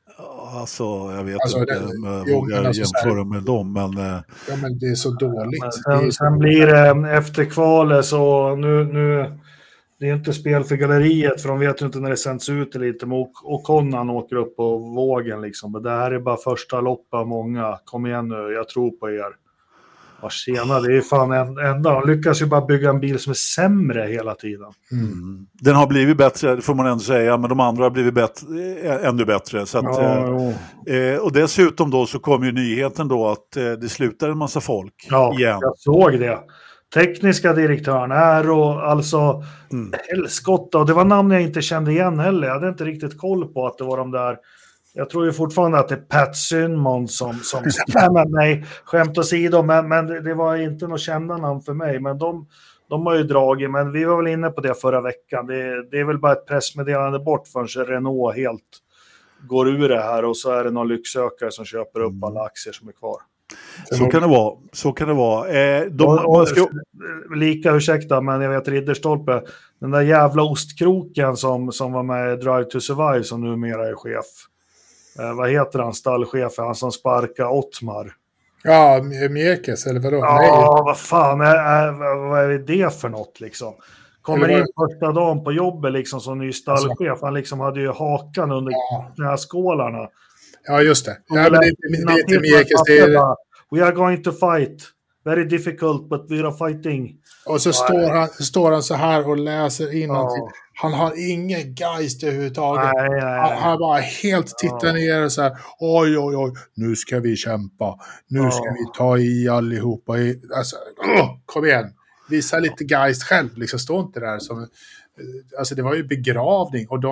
alltså jag vet Alltså, inte det- om jag jo, vågar men alltså, så här- jämföra med dem, men Ja, men det är så dåligt. Sen blir det efter kvalet så nu det är inte spel för galleriet, för de vet ju inte när det sänds ut eller inte. Och Conan åker upp på vågen liksom. Men det här är bara första loppet av många. Kom igen nu, jag tror på er. Ja, tjena, det är fan enda. De lyckas ju bara bygga en bil som är sämre hela tiden. den har blivit bättre, det får man ändå säga, men de andra har blivit ännu bättre. Så att, och dessutom då så kom ju nyheten då att det slutar en massa folk igen. Jag såg det. Tekniska direktören är och alltså helskotta. Och det var namn jag inte kände igen heller. Jag hade inte riktigt koll på att det var de där. Jag tror ju fortfarande att det är Pat Symonds som nej, skämt åsido, men det var inte något kända namn för mig. Men de har ju dragit, men vi var väl inne på det förra veckan. Det är väl bara ett pressmeddelande bort förrän Renault helt går ur det här och så är det någon lycksökare som köper upp alla aktier som är kvar. Så kan det vara. Lika, ursäkta, men jag vet Ridderstolpe, den där jävla ostkroken som var med i Drive to Survive som numera är chef. Vad heter han, stallchefen, han som sparkar Ottmar? Ja, Mjekes, eller vadå? Ja, vad fan vad är det för något liksom? Kommer in första dagen på jobbet liksom som ny stallchef. Han liksom hade ju hakan under knäskålarna. Ja, just det. Ja, men det är inte Mjekes, det är... We are going to fight. Very difficult, but we are fighting. Och så står han så här och läser innantill. Han har ingen geist överhuvudtaget. Nej. Han bara helt tittar ner och så här. Oj, nu ska vi kämpa. Nu ska vi ta i allihopa. Alltså, kom igen. Visa lite geist själv. Liksom, stå inte där som... Alltså det var ju begravning. Och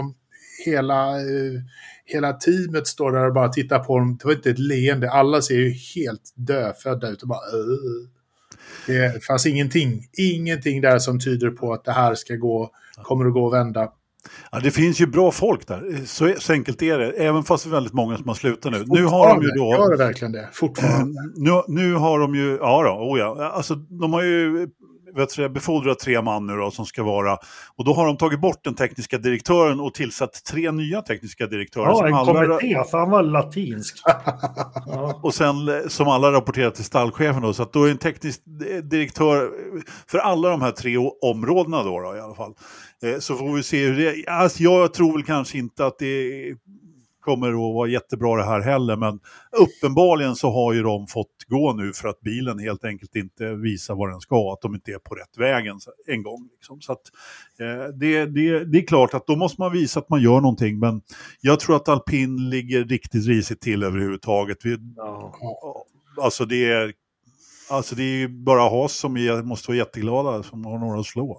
hela teamet står där och bara tittar på dem. Det var inte ett leende. Alla ser ju helt dödfödda ut och bara... Det fanns ingenting där som tyder på att det här kommer att gå och vända. Ja, det finns ju bra folk där, så enkelt är det. Även fast det är väldigt många som har slutat nu. Nu har de ju då... Gör det verkligen det? Fortfarande. Nu har de ju... Alltså, de har ju befordrat 3 man nu då, som ska vara... Och då har de tagit bort den tekniska direktören och tillsatt 3 nya tekniska direktörer. Ja, en kommitté, för han var latinsk. Och sen som alla rapporterar till stallchefen då, så att då är en teknisk direktör för alla de här 3 områdena då i alla fall. Så får vi se hur det... Alltså, jag tror väl kanske inte att det kommer att vara jättebra det här heller, men uppenbarligen så har ju de fått gå nu för att bilen helt enkelt inte visar vad den ska, att de inte är på rätt vägen en gång. Liksom. Så att, det är klart att då måste man visa att man gör någonting, men jag tror att alpin ligger riktigt risigt till överhuvudtaget. Alltså det är ju bara Haas som måste vara jätteglada som har några att slå.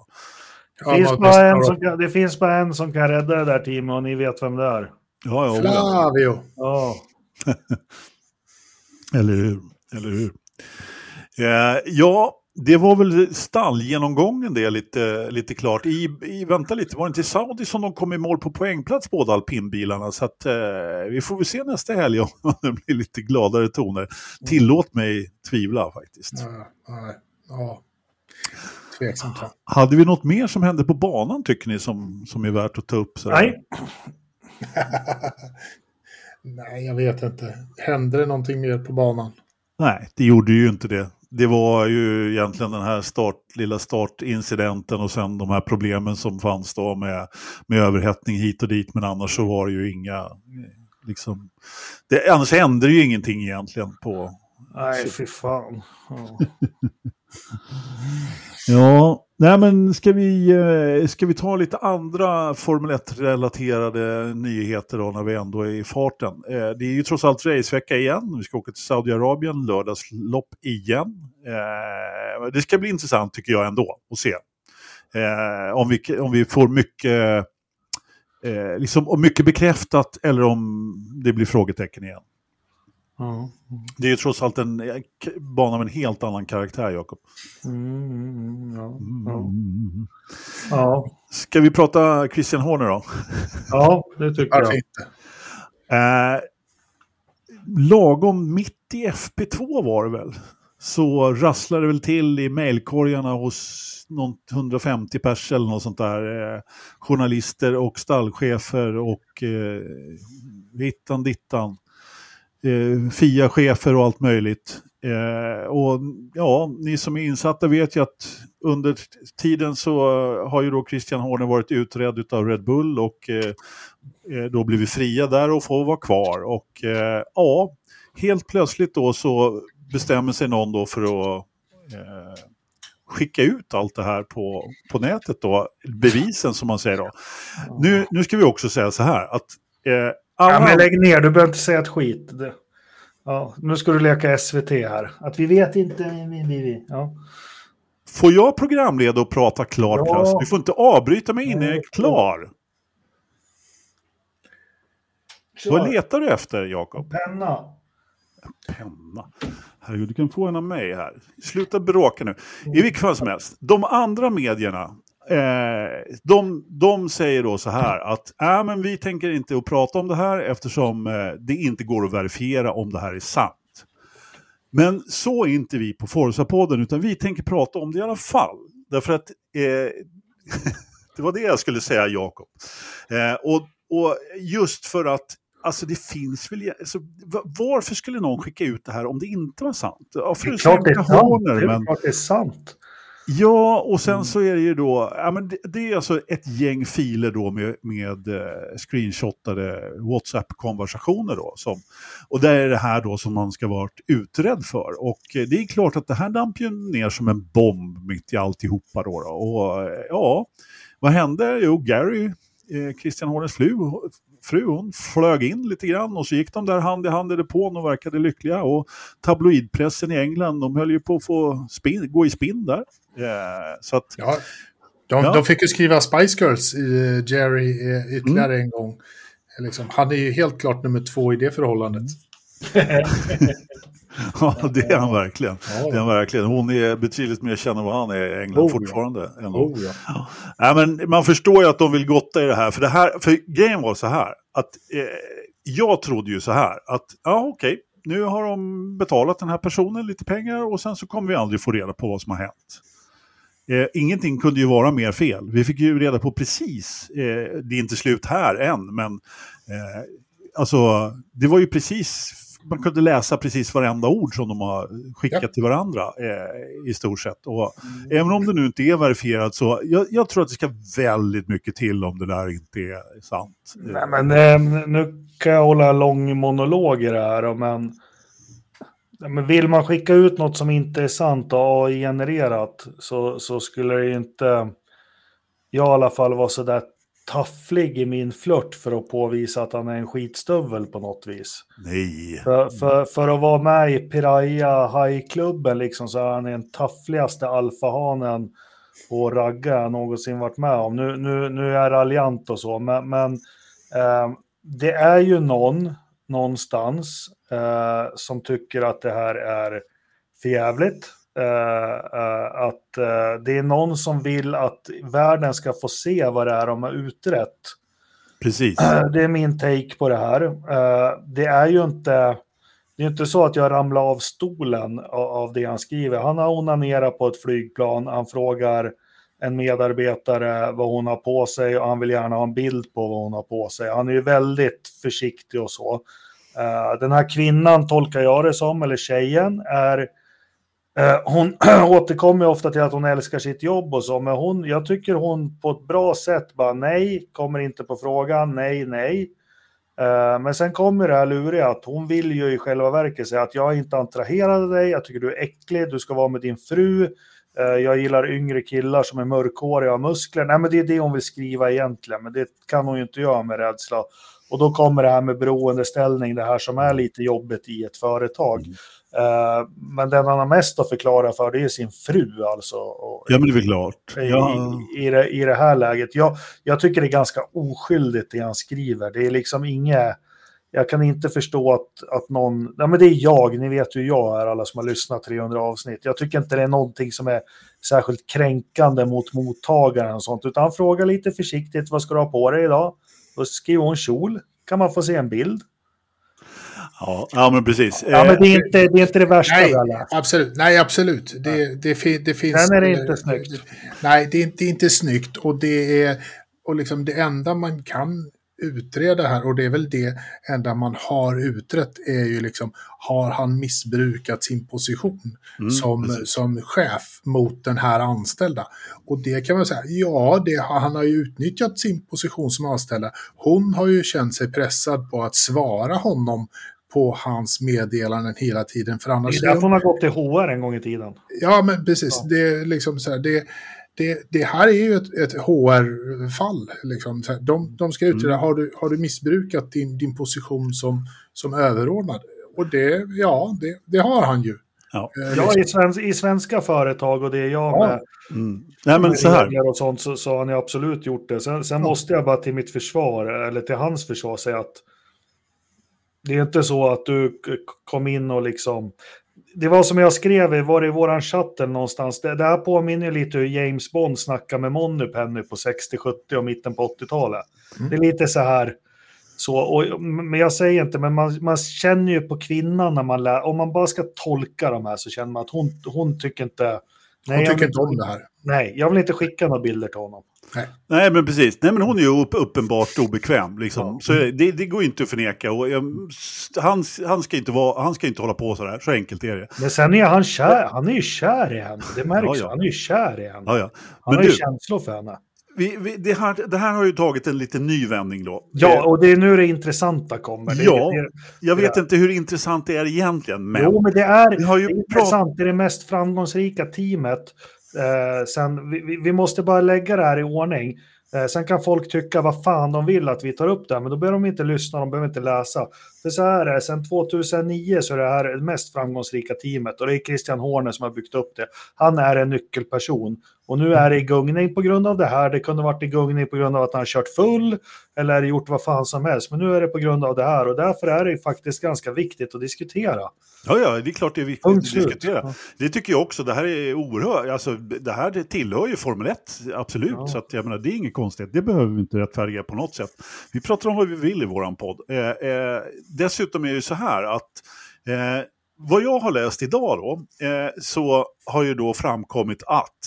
Det finns bara en som kan rädda det där teamet och ni vet vem det är. Flavio. Ja. Eller hur? Ja, det var väl stallgenomgången det lite klart. Vänta lite, var det inte i Saudi som de kom i mål på poängplats båda alpinbilarna? Så att vi får väl se nästa helg om det blir lite gladare toner. Tillåt mig tvivla faktiskt. Ja. Tveksamt. Hade vi något mer som hände på banan tycker ni som är värt att ta upp? Så Nej. Nej, jag vet inte. Hände det någonting mer på banan? Nej, det gjorde ju inte det. Det var ju egentligen den här lilla startincidenten och sen de här problemen som fanns då med överhettning hit och dit, men annars så var det ju inga liksom, annars hände det ju ingenting egentligen på... Nej, fy fan. Ja, nej men ska vi ta lite andra Formel 1-relaterade nyheter då när vi ändå är i farten. Det är ju trots allt racevecka igen. Vi ska åka till Saudiarabien, lördagslopp igen. Det ska bli intressant tycker jag ändå att se. Om vi får mycket mycket bekräftat eller om det blir frågetecken igen. Det är ju trots allt en bana med en helt annan karaktär, Jakob. Ja. Ska vi prata Christian Horner då? Ja, det tycker jag. Lagom mitt i FP2 var det väl. Så rasslade det väl till i mejlkorgarna hos någon 150 pers eller något sånt där. Journalister och stallchefer och dittan. FIA-chefer och allt möjligt. Och ja, ni som är insatta vet ju att under tiden så har ju då Christian Horner varit utredd utav Red Bull och då blivit fria där och får vara kvar. Och ja, helt plötsligt då så bestämmer sig någon då för att skicka ut allt det här på nätet då, bevisen som man säger då. Nu ska vi också säga så här att ja, men lägg ner, du behöver inte säga ett skit. Ja, nu ska du leka SVT här. Att vi vet inte. Ja. Får jag programleda och prata klart? Ja. Du får inte avbryta mig innan jag är klar. Vad letar du efter, Jakob? Penna. Herregud, du kan få en av mig här. Sluta bråka nu. I vilket fall som helst. De andra medierna, de säger då så här att men vi tänker inte att prata om det här eftersom det inte går att verifiera om det här är sant. Men så är inte vi på Forza-podden, utan vi tänker prata om det i alla fall. Därför att det var det jag skulle säga, Jakob. Och just för att alltså det finns väl, alltså, varför skulle någon skicka ut det här om det inte var sant? Ja, för det är klart det är sant. Ja, och sen så är det ju då, ja, men det är alltså ett gäng filer då med screenshotade WhatsApp-konversationer då. Och det är det här då som man ska vara utredd för. Och det är klart att det här damp ju ner som en bomb mitt i alltihopa då. Och ja, vad hände? Jo, Gary, Christian Horners fru, hon flög in lite grann och så gick de där hand i hand i depån och verkade lyckliga. Och tabloidpressen i England, de höll ju på att få gå i spinn där. Så att, de fick ju skriva Spice Girls i Jerry ytterligare en gång. Liksom, han är ju helt klart nummer 2 i det förhållandet. Ja, det är han verkligen. Ja. Det är han verkligen. Hon är betydligt mer känd än vad han är i England fortfarande. Ja. Ja, men man förstår ju att de vill gotta i det här. För grejen var så här. Att, jag trodde ju så här. Att okej, nu har de betalat den här personen lite pengar. Och sen så kommer vi aldrig få reda på vad som har hänt. Ingenting kunde ju vara mer fel. Vi fick ju reda på precis. Det är inte slut här än. Men alltså, det var ju precis... Man kunde läsa precis varenda ord som de har skickat till varandra i stort sett. Och även om det nu inte är verifierat så jag tror att det ska väldigt mycket till om det där inte är sant. Nej, men nu kan jag hålla lång monolog i det här. Men vill man skicka ut något som inte är sant och AI-genererat så skulle det inte jag i alla fall vara så där tafflig i min flört för att påvisa att han är en skitstövel på något vis. Nej. För att vara med i Piraya High-klubben liksom, så är han den taffligaste alfahanen och ragga jag någonsin varit med om. Nu är jag raljant och så, men det är ju någonstans som tycker att det här är förjävligt. Att det är någon som vill att världen ska få se vad det är de har utrett. Precis. Det är min take på det här. Det är ju inte så att jag ramlar av stolen av det han skriver. Han har onanerat på ett flygplan. Han frågar en medarbetare vad hon har på sig och han vill gärna ha en bild på vad hon har på sig. Han är ju väldigt försiktig och så. Den här kvinnan, tolkar jag det som, eller tjejen, hon återkommer ofta till att hon älskar sitt jobb och så, men jag tycker hon på ett bra sätt bara nej, kommer inte på frågan, nej. Men sen kommer det här luriga att hon vill ju i själva verket säga att jag är inte attraherad av dig, jag tycker du är äcklig, du ska vara med din fru, jag gillar yngre killar som är mörkhåriga och muskler. Nej, men det är det hon vill skriva egentligen, men det kan hon ju inte göra med rädsla. Och då kommer det här med beroendeställning, det här som är lite jobbigt i ett företag. Men den han har mest att förklara för, det är sin fru alltså. Ja, men det är väl klart. I det här läget. Jag tycker det är ganska oskyldigt det han skriver. Det är liksom jag kan inte förstå att någon... Ja, men det är jag, ni vet ju jag är, alla som har lyssnat 300 avsnitt. Jag tycker inte det är någonting som är särskilt kränkande mot mottagaren och sånt, utan han frågar lite försiktigt, vad ska du ha på dig idag? Då skriver hon kjol. Kan man få se en bild? Ja, men precis. Ja, men det är inte det värsta. Nej, absolut. Det finns... Sen är det inte snyggt. Nej, det är inte snyggt. Och det är... Och liksom det enda man kan utreda här, och det är väl det enda man har utrett, är ju liksom, har han missbrukat sin position som chef mot den här anställda? Och det kan man säga, ja, han har ju utnyttjat sin position som anställda. Hon har ju känt sig pressad på att svara honom på hans meddelanden hela tiden. För annars det är därför hon har gått till HR en gång i tiden. Ja, men precis. Ja. Det är liksom så här, det här är ju ett HR-fall. Liksom. De ska utreda, har du missbrukat din position som överordnad? Och det har han ju. Ja, i svenska företag, och det är jag med. Nej, men så här. Och sånt, så har han absolut gjort det. Sen måste jag bara till mitt försvar, eller till hans försvar, säga att det är inte så att du kom in och liksom... Det var som jag skrev, var det i våran chatt någonstans. Det här påminner lite hur James Bond snackar med Moneypenny på 60-70 och mitten på 80-talet. Det är lite så här. Men jag säger inte, men man känner ju på kvinnan när man om man bara ska tolka de här, så känner man att hon tycker inte... Hon tycker inte om det här. Nej, jag vill inte skicka några bilder till honom. Nej, men precis. Nej, men hon är ju uppenbart obekväm. Liksom. Ja. Så det går inte att förneka. Och han ska inte hålla på så där. Så enkelt är det. Men sen är han kär. Han är ju kär i henne. Det märks. Han är ju kär i henne. Ja. Han har ju känslor för henne. Det här har ju tagit en lite ny vändning då. Ja, och det är nu det intressanta kommer. Jag vet inte hur intressant det är egentligen. Men jo, men det är intressant. Det är det mest framgångsrika teamet. Vi måste bara lägga det här i ordning. Sen kan folk tycka vad fan de vill att vi tar upp det, men då behöver de inte lyssna, de behöver inte läsa. För så här är det, sen 2009 så är det här det mest framgångsrika teamet, och det är Christian Horner som har byggt upp det. Han är en nyckelperson, och nu är det i gungning på grund av det här. Det kunde varit i gungning på grund av att han har kört full eller gjort vad fan som helst, men nu är det på grund av det här, och därför är det faktiskt ganska viktigt att diskutera. Ja, det är klart det är viktigt att diskutera. Ja. Det tycker jag också. Det här är oerhört. Alltså, det här tillhör ju Formel 1, absolut. Ja. Så att, jag menar, det är inget konstigt. Det behöver vi inte rättfärdiga på något sätt. Vi pratar om vad vi vill i våran podd. Dessutom är det ju så här att vad jag har läst idag då, så har ju då framkommit att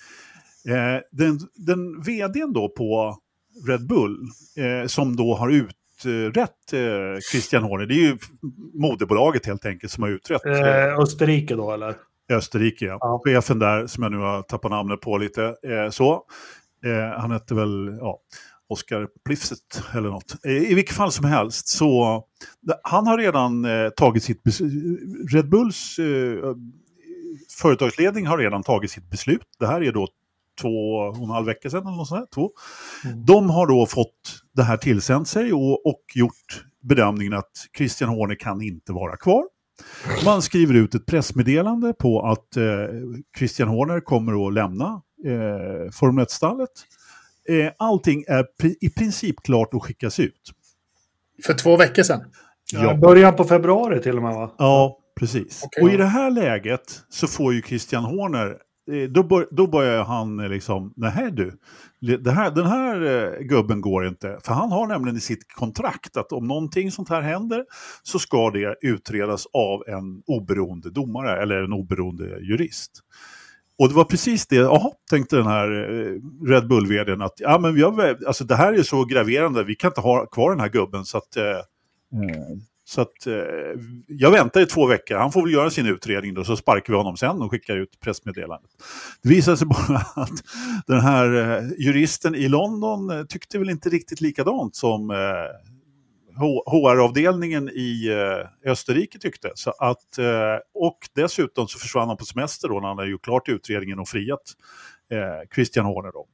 den vdn då på Red Bull som då har utrett Christian Horner, det är ju moderbolaget helt enkelt som har utrett. Österrike då, eller? Österrike, ja. Chefen där som jag nu har tappat namnet på lite. Han hette väl Oskar Plifset eller något. I vilket fall som helst så han har redan tagit sitt Red Bulls företagsledning har redan tagit sitt beslut. Det här är då 2,5 veckor sedan eller något sånt här, 2. De har då fått det här tillsänt sig och gjort bedömningen att Christian Horner kan inte vara kvar. Man skriver ut ett pressmeddelande på att Christian Horner kommer att lämna Formel 1-stallet. Allting är i princip klart att skickas ut. För 2 veckor sedan? Ja. Början på februari till och med, va? Ja, precis. Okay. Och i det här läget så får ju Christian Horner, då börjar han liksom, nej du, den här gubben går inte. För han har nämligen i sitt kontrakt att om någonting sånt här händer så ska det utredas av en oberoende domare eller en oberoende jurist. Och det var precis det, tänkte den här Red Bull-vdn att men alltså det här är så graverande, vi kan inte ha kvar den här gubben så att jag väntar i 2 veckor, han får väl göra sin utredning då, så sparkar vi honom sen och skickar ut pressmeddelandet. Det visade sig bara att den här juristen i London tyckte väl inte riktigt likadant som HR-avdelningen i Österrike tyckte. Så att, och dessutom så försvann han på semester då när han hade gjort klart utredningen och friat Christian Horner då.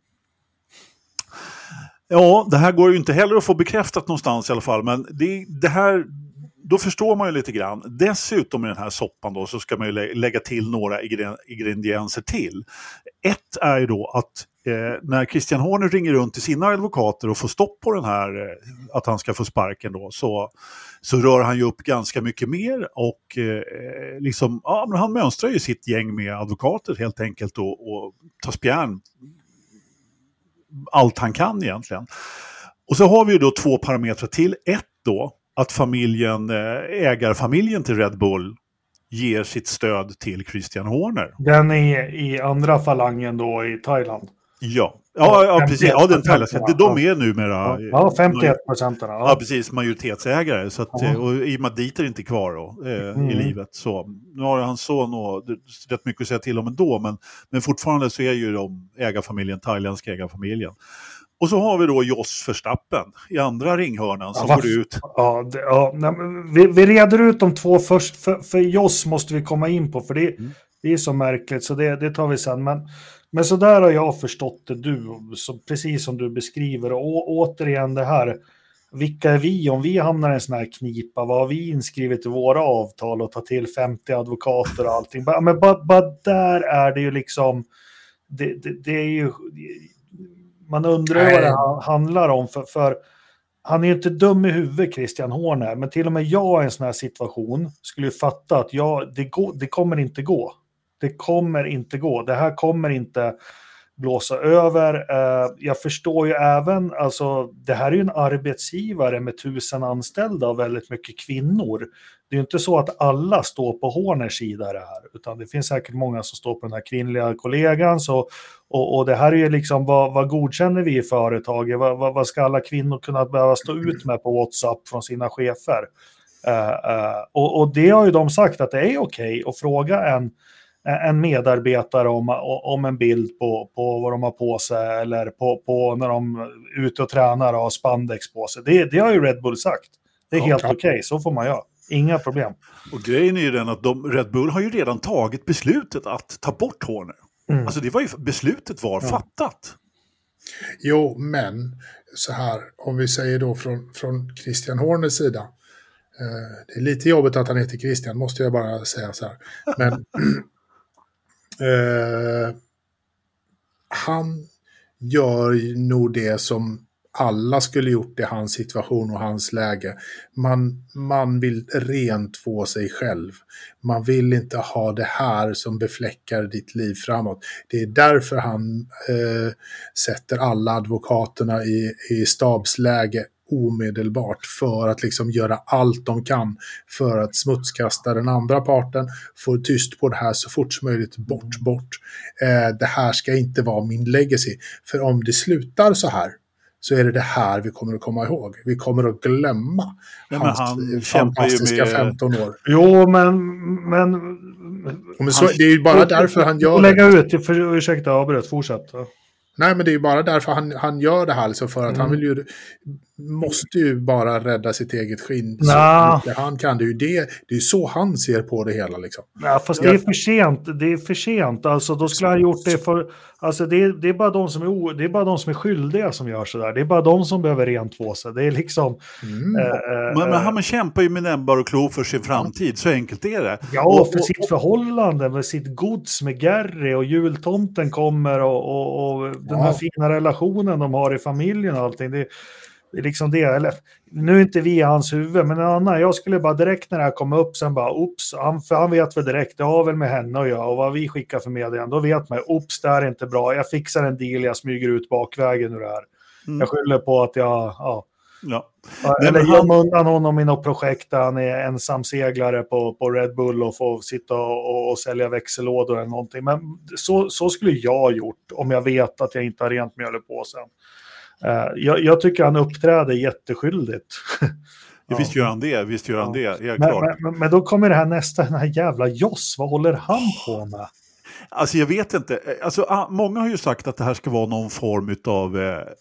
Ja, det här går ju inte heller att få bekräftat någonstans i alla fall, men det här, då förstår man ju lite grann. Dessutom i den här soppan då så ska man ju lägga till några ingredienser till. Ett är ju då att när Christian Horner ringer runt till sina advokater och får stopp på den här att han ska få sparken då, så rör han ju upp ganska mycket mer och liksom, men han mönstrar ju sitt gäng med advokater helt enkelt och tar spjärn allt han kan egentligen. Och så har vi ju då 2 parametrar till. Ett då, att ägarfamiljen till Red Bull ger sitt stöd till Christian Horner. Den är i andra falangen då i Thailand. Ja, Ja, precis. Ja, den thailändska. De är numera... Ja, 51%. Ja, precis. Majoritetsägare. Så att, och i och med dit är inte kvar då, i livet. Så, nu har hans son och rätt mycket att säga till om ändå. Men fortfarande så är ju de ägarfamiljen, thailändska ägarfamiljen. Och så har vi då Jos Verstappen i andra ringhörnan som går ut. Vi reder ut de två först. För Jos måste vi komma in på. För det är så märkligt. Så det tar vi sen. Men så där har jag förstått det precis som du beskriver. Och återigen det här. Vilka är vi om vi hamnar i en sån här knipa? Vad har vi inskrivit i våra avtal och ta till 50 advokater och allting? Men bara där är det ju liksom... Det är ju... Man undrar vad det handlar om. För han är ju inte dum i huvudet, Christian Horner. Men till och med jag i en sån här situation skulle ju fatta att det kommer inte gå. Det kommer inte gå. Det här kommer inte blåsa över. Jag förstår ju även, alltså det här är ju en arbetsgivare med 1000 anställda och väldigt mycket kvinnor. Det är ju inte så att alla står på Horners sida det här, utan det finns säkert många som står på den här kvinnliga kollegan. Och det här är ju liksom, vad godkänner vi i företaget? Vad ska alla kvinnor kunna behöva stå ut med på WhatsApp från sina chefer? Och det har ju de sagt att det är okej att fråga en medarbetare om en bild på vad de har på sig eller på när de är ute och tränar och har spandex på sig. Det har ju Red Bull sagt. Det är helt okej, så får man göra. Inga problem. Och grejen är ju den att Red Bull har ju redan tagit beslutet att ta bort Horner. Alltså beslutet var fattat. Jo, men så här, om vi säger då från Christian Horners sida. Det är lite jobbigt att han heter Christian, måste jag bara säga så här. Men han gör nog det som alla skulle gjort i hans situation och hans läge. Man vill rentvå sig själv. Man vill inte ha det här som befläckar ditt liv framåt. Det är därför han sätter alla advokaterna i stabsläge omedelbart, för att liksom göra allt de kan för att smutskasta den andra parten, få tyst på det här så fort som möjligt, bort. Det här ska inte vara min legacy. För om det slutar så här, så är det här vi kommer att komma ihåg. Vi kommer att glömma hans fantastiska 15 år. Jo, men så, det är ju bara därför han gör lägga ut, ursäkta, avbröt, fortsätt. Nej, men det är ju bara därför han gör det här, alltså för att han måste ju bara rädda sitt eget skinn. Så han kan det är ju så han ser på det hela liksom. Ja, fast det är för sent. Alltså då skulle han gjort det för, alltså det är bara de som är skyldiga som gör så där. Det är bara de som behöver rentvå sig. Det är liksom men han kämpar ju med näbbar och klor för sin framtid, så enkelt är det. Ja, för sitt förhållande med sitt gods med Gary, och jultomten kommer och den här fina relationen de har i familjen och allting. Det är liksom det, eller nu är inte vi i hans huvud, men en annan, jag skulle bara direkt när det här kom upp sen bara, han vet väl direkt, det har väl med henne och jag, och vad vi skickar för meddelanden, då vet man, det är inte bra, jag fixar en deal, jag smyger ut bakvägen ur det här. Jag skyller på att eller gömma undan honom i något projekt där han är ensam seglare på Red Bull och får sitta och sälja växellådor eller någonting, men så skulle jag ha gjort om jag vet att jag inte har rent mjöl på sen. Jag tycker han uppträder jätteskyldigt. Visst gör han det, helt klart. Men då kommer det här nästa, den här jävla Joss, vad håller han på med? Alltså jag vet inte, alltså, många har ju sagt att det här ska vara någon form av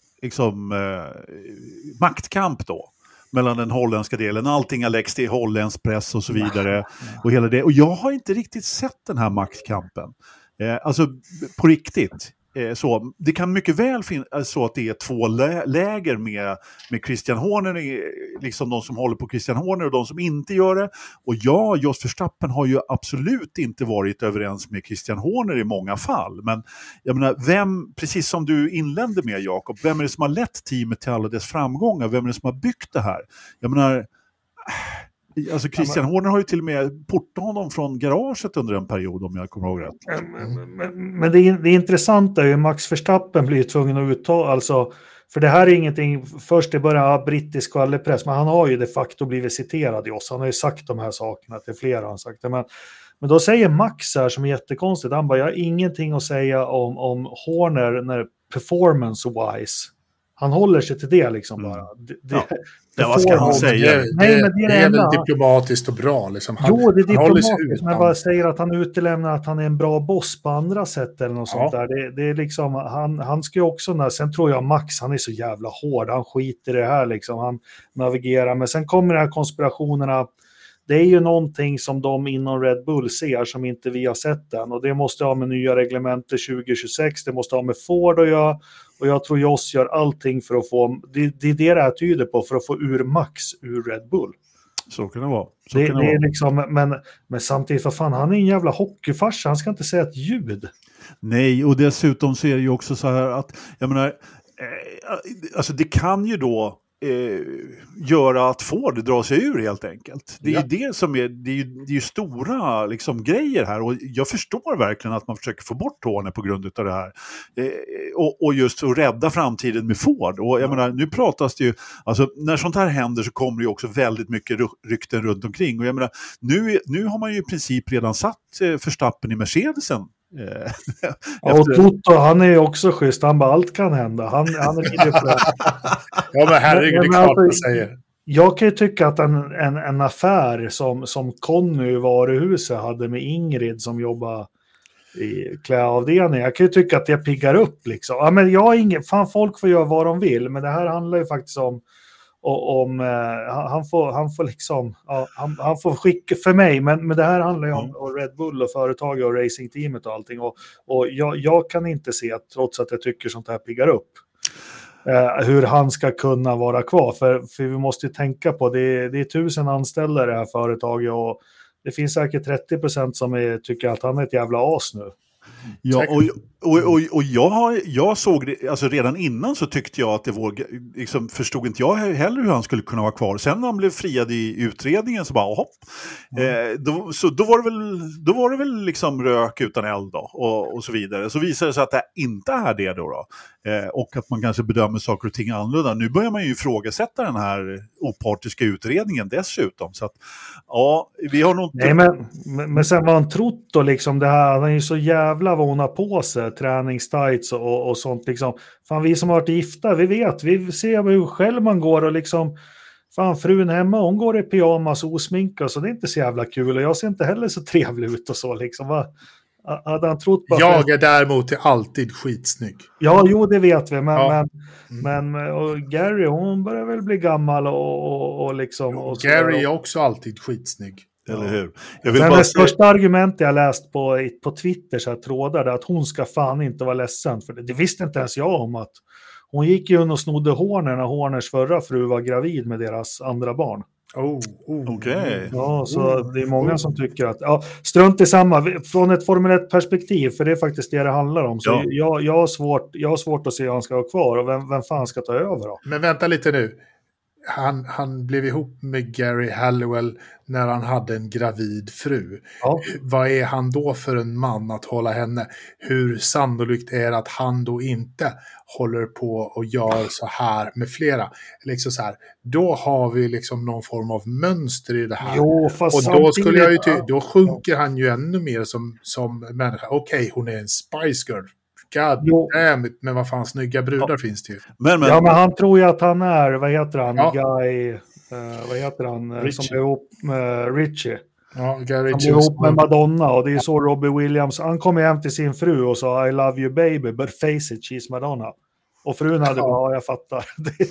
maktkamp då, mellan den holländska delen, allting har läckts till holländsk press och så vidare, och hela det, och jag har inte riktigt sett den här maktkampen, alltså på riktigt. Så, det kan mycket väl finnas så att det är två läger med Christian Horner, liksom de som håller på Christian Horner och de som inte gör det. Och Jos Verstappen har ju absolut inte varit överens med Christian Horner i många fall. Men jag menar, precis som du inledde med, Jakob, vem är det som har lett teamet till alla dess framgångar? Vem är det som har byggt det här? Jag menar, alltså Christian Horner har ju till och med portat honom från garaget under en period, om jag kommer ihåg rätt. Men det intressanta är ju Max Verstappen blir tvungen att uttala, alltså, för det här är ingenting, först i början av brittisk skvallerpress, men han har ju de facto blivit citerad i oss, han har ju sagt de här sakerna till flera, han sagt det, men då säger Max här, som är jättekonstigt, han bara, jag har ingenting att säga om Horner performance-wise. Han håller sig till det liksom bara. Vad ska han säga? Det är väl diplomatiskt och bra. Liksom. Jo, det är diplomatiskt, men bara säger att han utelämnar att han är en bra boss på andra sätt eller något sånt där. Det är liksom, han ska ju också, sen tror jag Max, han är så jävla hård, han skiter i det här liksom, han navigerar, men sen kommer de här konspirationerna. Det är ju någonting som de inom Red Bull ser som inte vi har sett än, och det måste ha med nya reglementer 2026, det måste ha med Ford att göra, och jag tror Joss gör allting för att få, det är det här tyder på, för att få ur Max ur Red Bull. Så kan det vara. Det är liksom, men samtidigt, vad fan, han är en jävla hockeyfarsa, han ska inte säga ett ljud. Nej, och dessutom så är det ju också så här att, jag menar, alltså det kan ju då göra att Ford drar sig ur helt enkelt. Det är ju det som är, det är ju stora liksom grejer här, och jag förstår verkligen att man försöker få bort Tony på grund av det här. Och just att rädda framtiden med Ford. Och jag menar, nu pratas det ju, alltså när sånt här händer så kommer det ju också väldigt mycket rykten runt omkring, och jag menar, nu har man ju i princip redan satt Verstappen i Mercedesen. Och Toto, han är ju också schysst, han bara, allt kan hända, han är lite för... Ja, men herregud, det är klart man säger. Jag kan ju tycka att en affär som Conny i varuhuset hade med Ingrid som jobbar i klädavdelningen, jag kan ju tycka att det piggar upp liksom. Ja, men jag har ingen, fan, folk får göra vad de vill, men det här handlar ju faktiskt om han får liksom, ja, han får skicka för mig, men det här handlar ju om Red Bull och företag och racingteamet och allting, och jag kan inte se att, trots att jag tycker sånt här piggar upp, hur han ska kunna vara kvar, för vi måste ju tänka på det är 1000 anställda i det här företaget, och det finns säkert 30% som tycker att han är ett jävla as nu. Ja, och jag såg det, alltså redan innan så tyckte jag att det var, liksom, förstod inte jag heller hur han skulle kunna vara kvar. Sen när han blev friad i utredningen så bara, hopp. Då var det väl liksom rök utan eld då, och så vidare. Så visade det sig att det inte är det då. Och att man kanske bedömer saker och ting annorlunda. Nu börjar man ju ifrågasätta den här opartiska utredningen dessutom. Så att, ja, vi har nog... Nej, men sen var han trott då liksom det här, han är ju så jävla vana på sig, träningstights och sånt liksom. Fan, vi som har varit gifta, vi ser hur själv man går, och liksom, fan, frun hemma, hon går i pyjamas och osminkad, så det är inte så jävla kul, och jag ser inte heller så trevlig ut och så liksom, va? Hade han trott bara jag är däremot alltid skitsnygg. Ja, jo, det vet vi, men och Gary, hon börjar väl bli gammal och liksom... Och Gary är också alltid skitsnygg. Eller hur? Men det största argumentet jag läst på Twitter, så här trådar, det att hon ska fan inte vara ledsen, för det visste inte ens jag om, att hon gick ju in och snodde Horner när Horners förra fru var gravid med deras andra barn. Okej. Ja, så det är många som tycker att strunt i samma, från ett Formel 1-perspektiv, för det är faktiskt det handlar om. Så jag har svårt att se att han ska vara kvar, och vem fan ska ta över då? Men vänta lite nu. Han blev ihop med Gary Halliwell när han hade en gravid fru. Ja. Vad är han då för en man att hålla henne? Hur sannolikt är det att han då inte håller på och gör så här med flera? Liksom så här, då har vi liksom någon form av mönster i det här. Jo, fast och då skulle jag ju då sjunker han ju ännu mer som människa. Okej, hon är en Spice Girl. God damn it, men vad fan, snygga brudar finns det ju. Men han tror ju att han är, vad heter han? Guy, vad heter han? Richie. Som är ihop med Richie. Ja, Guy Richie. Han är ihop med Madonna, och det är så Robbie Williams, han kom hem till sin fru och sa I love you baby, but face it, she's Madonna. Och frun hade bara, jag fattar.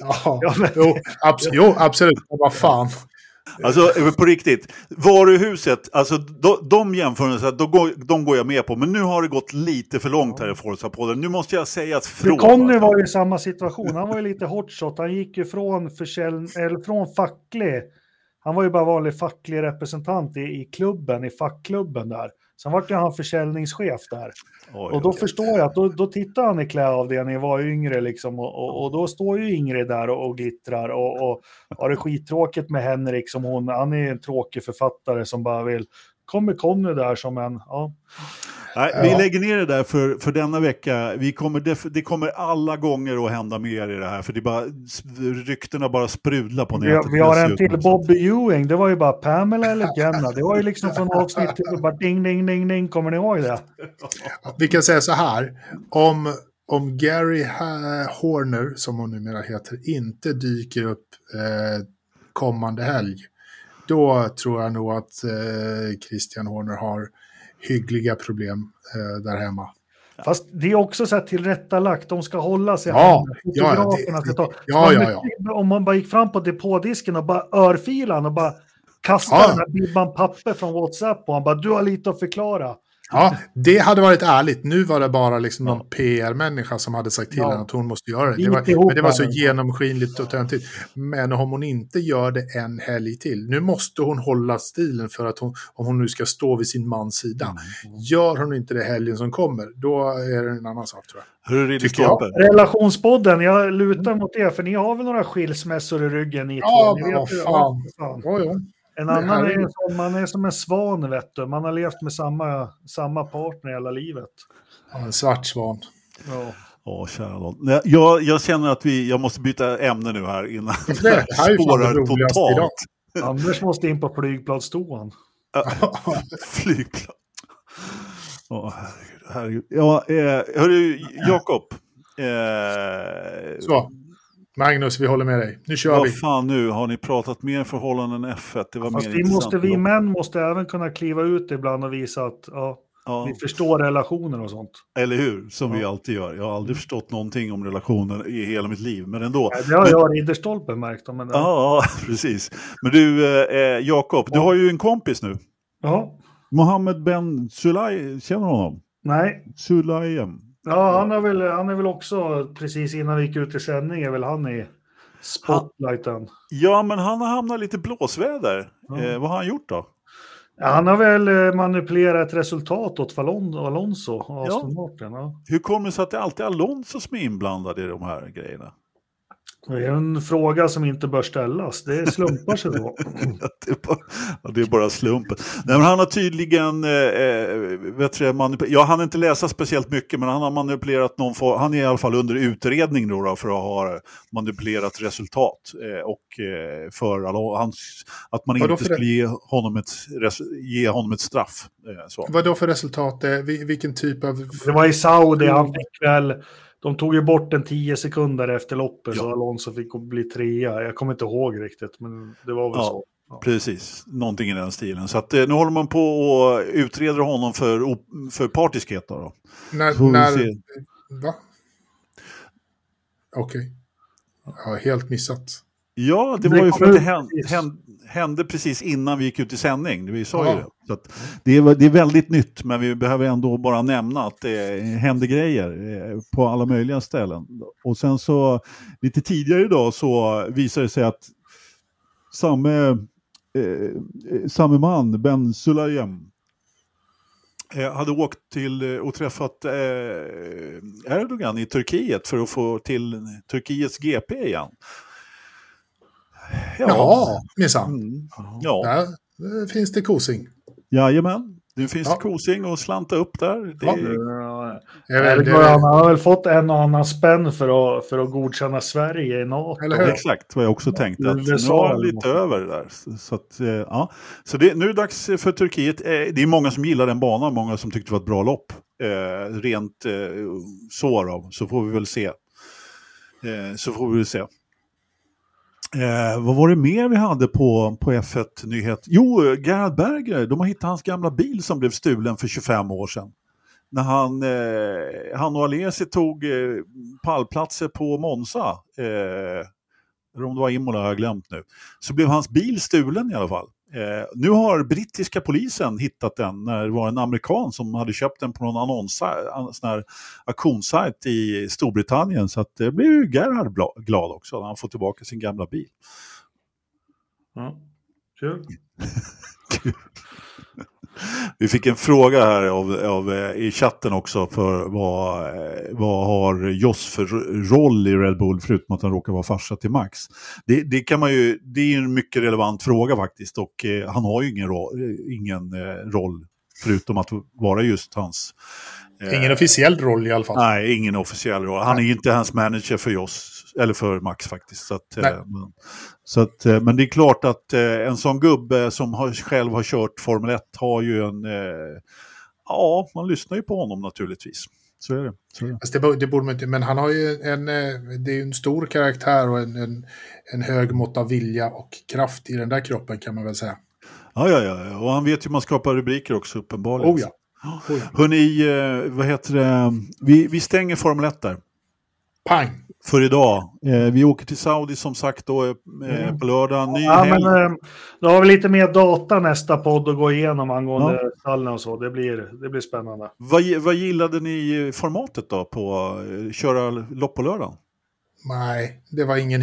Absolut, vad fan. Alltså på riktigt, varuhuset, alltså de jämförelserna, de går jag med på, men nu har det gått lite för långt här i Forza-podden. Nu måste jag säga att Conny var ju i samma situation, han var ju lite hotshot, han gick ju från facklig, han var ju bara vanlig facklig representant i klubben, i fackklubben där. Sen var ju han försäljningschef där. Och då förstår jag att då tittar han i klädavdelningen, var yngre liksom, och då står ju Ingrid där och glittrar och har det skittråkigt med Henrik, som han är en tråkig författare som bara vill, kommer Conny där som en, Nej, vi lägger ner det där för denna vecka. Det kommer alla gånger att hända mer i det här, för det bara, ryktena bara sprudlar på nätet. Vi har en till, Bobby Ewing, det var ju bara Pamela eller Jenna. Det var ju liksom från avsnitt till bara ding, ding, ding, ding. Kommer ni ihåg det? Vi kan säga så här, om Gary Horner, som hon numera heter, inte dyker upp kommande helg, då tror jag nog att Christian Horner har hyggliga problem där hemma. Fast det är också så här tillrättalagt. De ska hålla sig. Fotograferna ska ta. Om man bara gick fram på depådisken och bara örfilan och bara kastade den här bibban papper från WhatsApp och han bara, du har lite att förklara. Ja, det hade varit ärligt. Nu var det bara liksom någon PR-människa som hade sagt till henne att hon måste göra det. Men det var så genomskinligt och töntigt. Men om hon inte gör det en helg till. Nu måste hon hålla stilen för att om hon nu ska stå vid sin mans sida. Gör hon inte det helgen som kommer, då är det en annan sak, tror jag. Hur är det Relationspodden, jag lutar mot det, för ni har väl några skilsmässor i ryggen, ni två? Ni vet fan. En annan man är som en svan, vet du. Man har levt med samma partner hela livet. Ja, en svart svan. Kära någon. Jag känner att jag måste byta ämne nu här innan det spårar totalt. Anders måste in på flygplanstoan. Flygplan. Herregud. Ja, hörru, Jakob. Så. Magnus, vi håller med dig. Nu kör vi. Vad fan nu? Har ni pratat mer förhållanden än F1? Det var mer vi män måste även kunna kliva ut ibland och visa att vi förstår relationer och sånt. Eller hur? Som vi alltid gör. Jag har aldrig förstått någonting om relationer i hela mitt liv. Men ändå. Ja, det har jag Ridderstolpen märkt. Ja, precis. Men du, Jakob, du har ju en kompis nu. Ja. Mohammed Ben Sulayem, känner du honom? Nej. Sulayem. Ja, han är väl också, precis innan vi gick ut i sändning, är väl han i spotlighten. Ja, men han har hamnat lite blåsväder. Vad har han gjort då? Ja, han har väl manipulerat ett resultat åt Alonso och Aston Martin. Ja. Hur kommer det sig att det alltid är Alonso som är inblandad i de här grejerna? Det är en fråga som inte bör ställas. Det slumpar sig då. Det är bara slumpen. Nej, men han har tydligen han har inte läsa speciellt mycket, men han har manipulerat någon form. Han är i alla fall under utredning då för att ha manipulerat resultat och för att man inte skulle ge honom ett straff. Vad då för resultat? Vilken typ av... Det var i Saudi, han fick väl... De tog ju bort en 10 sekunder efter loppet så Alonso fick bli 3. Jag kommer inte ihåg riktigt, men det var väl så. Ja. Precis, någonting i den stilen. Så att, nu håller man på och utreder honom för partiskhet då. Va? Okej. Jag har helt missat. Ja, det var ju för att det hände precis innan vi gick ut i sändning. Vi sa ju det. Så att det är väldigt nytt, men vi behöver ändå bara nämna att det händer grejer på alla möjliga ställen. Och sen så, lite tidigare idag så visade det sig att samme man, Ben Sulayem, hade åkt till och träffat Erdogan i Turkiet för att få till Turkiets GP igen. Ja, minsann. Ja. Där finns det kosing. Jajamän, nu finns det kosing och slanta upp där. Han har väl fått en och annan spänn för att godkänna Sverige i NATO. Exakt, vad jag också tänkte. Att nu har jag lite över det där. Så nu är det dags för Turkiet. Det är många som gillar den banan, många som tyckte det var ett bra lopp. Så får vi väl se. Vad var det mer vi hade på F1-nyhet? Jo, Gerhard Berger, de har hittat hans gamla bil som blev stulen för 25 år sedan. När han och Alesi tog pallplatser på Monza, eller om det var Imola har jag glömt nu, så blev hans bil stulen i alla fall. Nu har brittiska polisen hittat den när det var en amerikan som hade köpt den på någon sån här auktionssajt i Storbritannien, så att det blev ju Gerhard glad också när han får tillbaka sin gamla bil. Ja, kul. Vi fick en fråga här i chatten också för vad har Joss för roll i Red Bull förutom att han råkar vara farsa till Max. Det är en mycket relevant fråga faktiskt, och han har ju ingen roll förutom att vara just hans... Ingen officiell roll i alla fall. Nej, ingen officiell roll. Han är ju inte hans manager för Joss eller för Max faktiskt. Men det är klart att en sån gubbe som själv har kört Formel 1 har ju man lyssnar ju på honom naturligtvis. Så är det. Alltså det borde man inte, men han har ju det är ju en stor karaktär och en hög mått av vilja och kraft i den där kroppen, kan man väl säga. Ja. Och han vet ju hur man skapar rubriker också, uppenbarligen. Oh ja. Hörrni, vad heter det? Vi stänger Formel 1 där. Pang! För idag. Vi åker till Saudi som sagt då på lördag. Ny helg. Men då har vi lite mer data nästa podd att gå igenom angående stallen och så. Det blir spännande. Vad gillade ni i formatet då på köra lopp på lördagen? Nej, det var ingen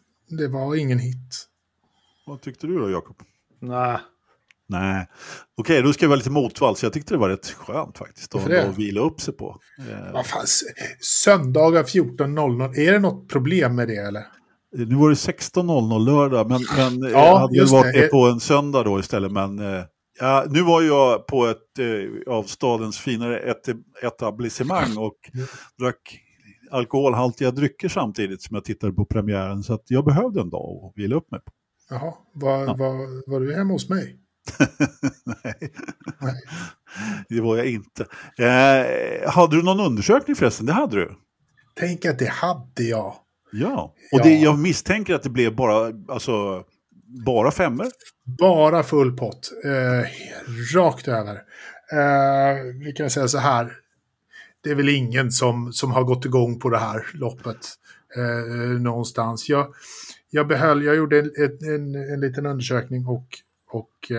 hit. Vad tyckte du då, Jakob? Nej. Okej, då ska jag vara lite motvalls. Så jag tyckte det var rätt skönt faktiskt att vila upp sig på. Vad fan, söndagar 14.00, är det något problem med det eller? Nu var det 16.00 lördag, men jag hade ju varit det på en söndag då istället. Men nu var jag på ett av stadens finare etablissemang och drack alkoholhaltiga drycker samtidigt som jag tittade på premiären. Så att jag behövde en dag att vila upp mig på. Jaha, var du hemma hos mig? Nej, det var jag inte. Hade du någon undersökning förresten? Det hade du. Tänk att det hade jag. Ja, och jag misstänker att det blev bara femmor. Bara full pott. Rakt över. Vi kan säga så här. Det är väl ingen som har gått igång på det här loppet någonstans. Jag gjorde en liten undersökning och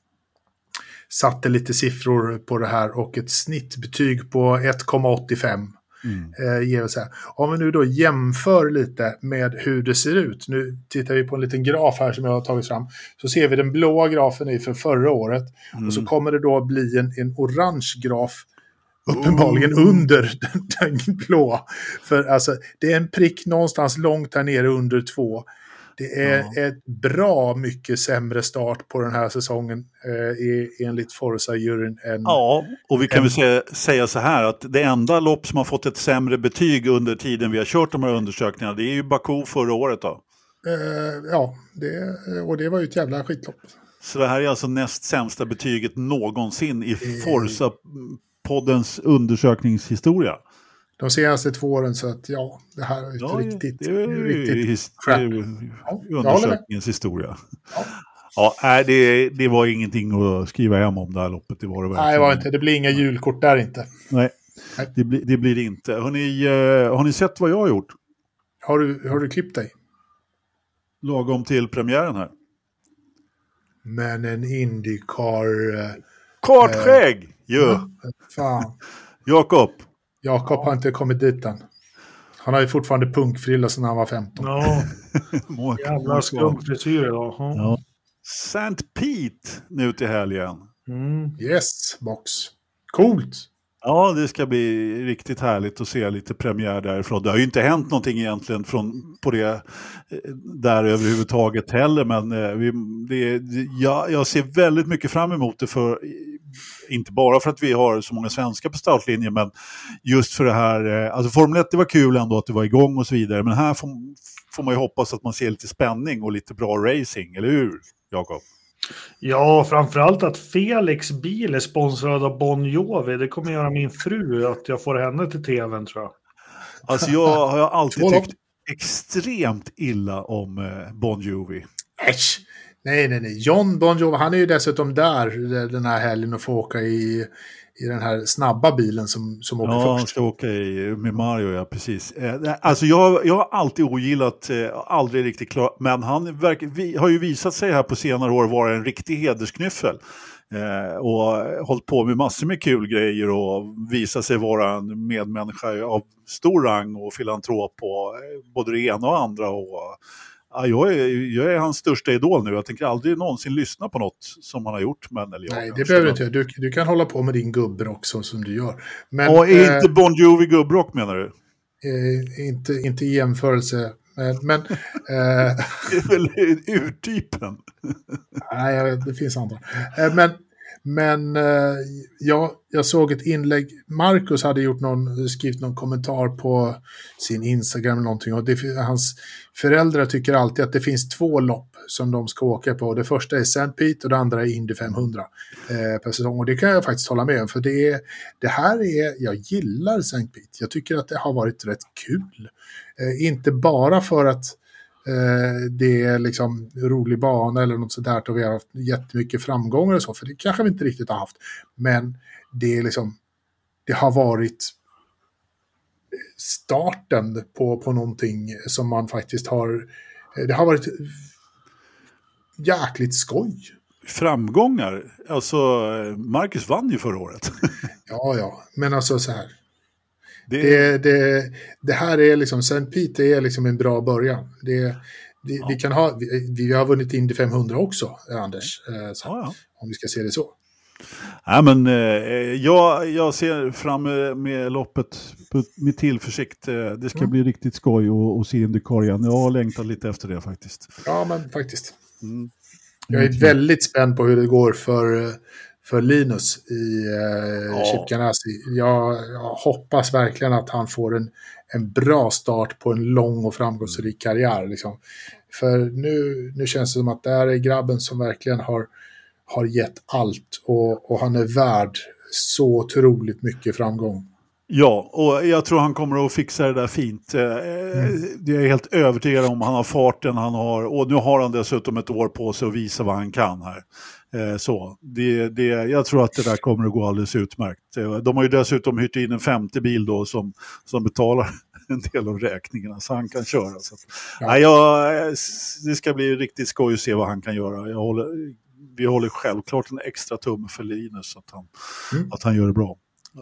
satte lite siffror på det här och ett snittbetyg på 1,85 ger vi så här. Om vi nu då jämför lite med hur det ser ut, nu tittar vi på en liten graf här som jag har tagit fram, så ser vi den blåa grafen är för förra året och så kommer det då bli en orange graf uppenbarligen under den blå, för alltså det är en prick någonstans långt här nere under 2. Det är ett bra mycket sämre start på den här säsongen enligt Forza-juryn. Och vi kan väl säga så här att det enda lopp som har fått ett sämre betyg under tiden vi har kört de här undersökningarna, det är ju Baku förra året då. Det var ju ett jävla skitlopp. Så det här är alltså näst sämsta betyget någonsin i Forza-poddens undersökningshistoria. De senaste 2 åren, så att det här är riktigt crap. Undersökningens historia. Det var ingenting att skriva hem om det här loppet. Det var det verkligen. Nej, det var inte. Det blir inga julkort där inte. Nej. Det blir det inte. Har ni sett vad jag har gjort? Har du klippt dig? Lagom till premiären här. Men en IndyCar... Kartskägg! Fan. Jakob har inte kommit dit än. Han har ju fortfarande punkfrilla sedan han var 15. Ja, jävla skumpfrisyr idag. Ja. St. Pete nu till helgen. Yes, box. Coolt! Ja, det ska bli riktigt härligt att se lite premiär därifrån. Det har ju inte hänt någonting egentligen på det där överhuvudtaget heller, men jag ser väldigt mycket fram emot det, för inte bara för att vi har så många svenskar på startlinjen, men just för det här, alltså Formel 1, det var kul ändå att det var igång och så vidare, men här får man ju hoppas att man ser lite spänning och lite bra racing, eller hur, Jakob? Ja, framförallt att Felix bil är sponsrad av Bon Jovi. Det kommer göra min fru att jag får henne till tvn, tror jag. Alltså jag har alltid tyckt extremt illa om Bon Jovi. Äsch! Nej. John Bon Jovi, han är ju dessutom där den här helgen och får åka i den här snabba bilen som åker först. Ja, han ska åka med Mario, ja, precis. Alltså jag har alltid ogillat, aldrig riktigt klar, men han har ju visat sig här på senare år vara en riktig hedersknyffel. Och hållit på med massor med kul grejer och visat sig vara en medmänniska av stor rang och filantrop på både det ena och andra. Och jag är hans största idol nu. Jag tänker aldrig någonsin lyssna på något som han har gjort. Nej, det behöver du inte. Du kan hålla på med din gubbrock som du gör. Men, är inte Bon Jovi gubbrock, menar du? Inte i jämförelse. Men det är väl urtypen? Nej, det finns andra. Men jag såg ett inlägg. Marcus hade skrivit någon kommentar på sin Instagram eller någonting. Och hans föräldrar tycker alltid att det finns 2 lopp som de ska åka på. Det första är St. Pete och det andra är Indy 500 per säsong. Och det kan jag faktiskt hålla med om. För jag gillar St. Pete. Jag tycker att det har varit rätt kul. Inte bara för att det är liksom rolig bana eller något sådär och vi har haft jättemycket framgångar och så, för det kanske vi inte riktigt har haft, men det är liksom, det har varit starten på någonting som man faktiskt det har varit jäkligt skoj. Framgångar, alltså Marcus vann ju förra året. Ja, men alltså så här. Det här är liksom, St. Pete är liksom en bra början. Vi har vunnit Indy 500 också, Anders. Om vi ska se det så. Ja, men jag ser fram med loppet med tillförsikt. Det ska bli riktigt skoj att se IndyCar igen. Jag har längtat lite efter det faktiskt. Ja, men faktiskt. Jag är väldigt spänd på hur det går för Linus i Chip Ganassi. Jag hoppas verkligen att han får en bra start på en lång och framgångsrik karriär. Liksom. För nu känns det som att det här är grabben som verkligen har gett allt. Och han är värd så otroligt mycket framgång. Ja, och jag tror han kommer att fixa det där fint. Det är jag helt övertygad om. Han har farten han har. Och nu har han dessutom ett år på sig att visa vad han kan här. Jag tror att det där kommer att gå alldeles utmärkt. De har ju dessutom hyrt in en 50 bil då som betalar en del av räkningarna så han kan köra. Så det ska bli riktigt skoj att se vad han kan göra. Vi håller självklart en extra tumme för Linus att han gör det bra.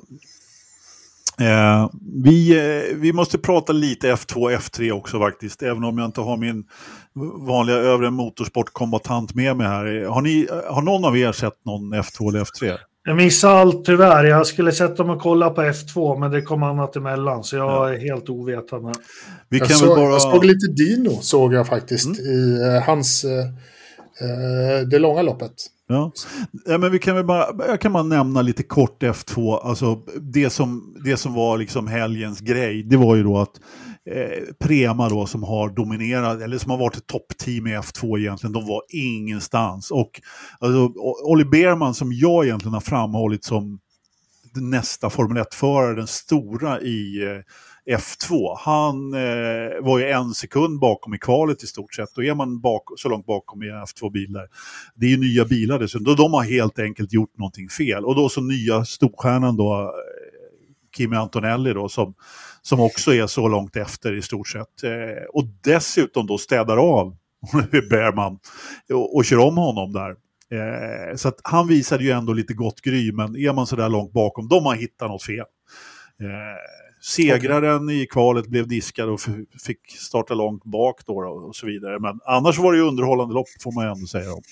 Vi måste prata lite F2 F3 också faktiskt, även om jag inte har min vanliga övre motorsportkombatant med mig här. Har någon av er sett någon F2 eller F3? Jag missade allt tyvärr. Jag skulle sätta mig och kolla på F2, men det kom annat emellan, så jag är helt ovetande. Jag såg lite Dino, såg jag faktiskt i hans det långa loppet. Ja, men jag kan bara nämna lite kort F2. Alltså det som var liksom helgens grej, det var ju då att Prema då, som har dominerat eller som har varit ett toppteam i F2 egentligen, de var ingenstans. Och alltså, Olli Bearman, som jag egentligen har framhållit som nästa Formel 1-förare, den stora i F2, han var ju 1 sekund bakom i kvalet i stort sett, och är man så långt bakom i F2-bilar, det är ju nya bilar dessutom, de har helt enkelt gjort någonting fel, och då så nya storstjärnan då Kimi Antonelli då, som också är så långt efter i stort sett, och dessutom då städar av Bearman och kör om honom där. Så att han visade ju ändå lite gott gry, men är man så där långt bakom, de har hittat något fel. Segraren i kvalet blev diskad och fick starta långt bak då och så vidare. Men annars var det ju underhållande lopp, får man ju ändå säga då.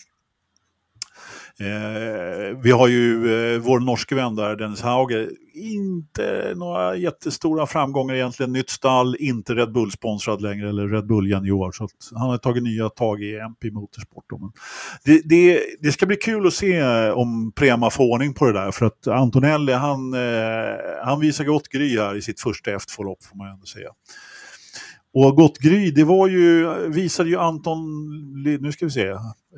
Vi har ju vår norske vän där, Dennis Hauger, inte några jättestora framgångar egentligen, nytt stall, inte Red Bull sponsrad längre, eller Red Bull junior, så att han har tagit nya tag i MP Motorsport då. Men det ska bli kul att se om Prema får ordning på det där, för att Antonelli han visar gott gry här i sitt första F2-lopp, får man ändå säga. Och gott gry, det var visade ju Anton, nu ska vi se,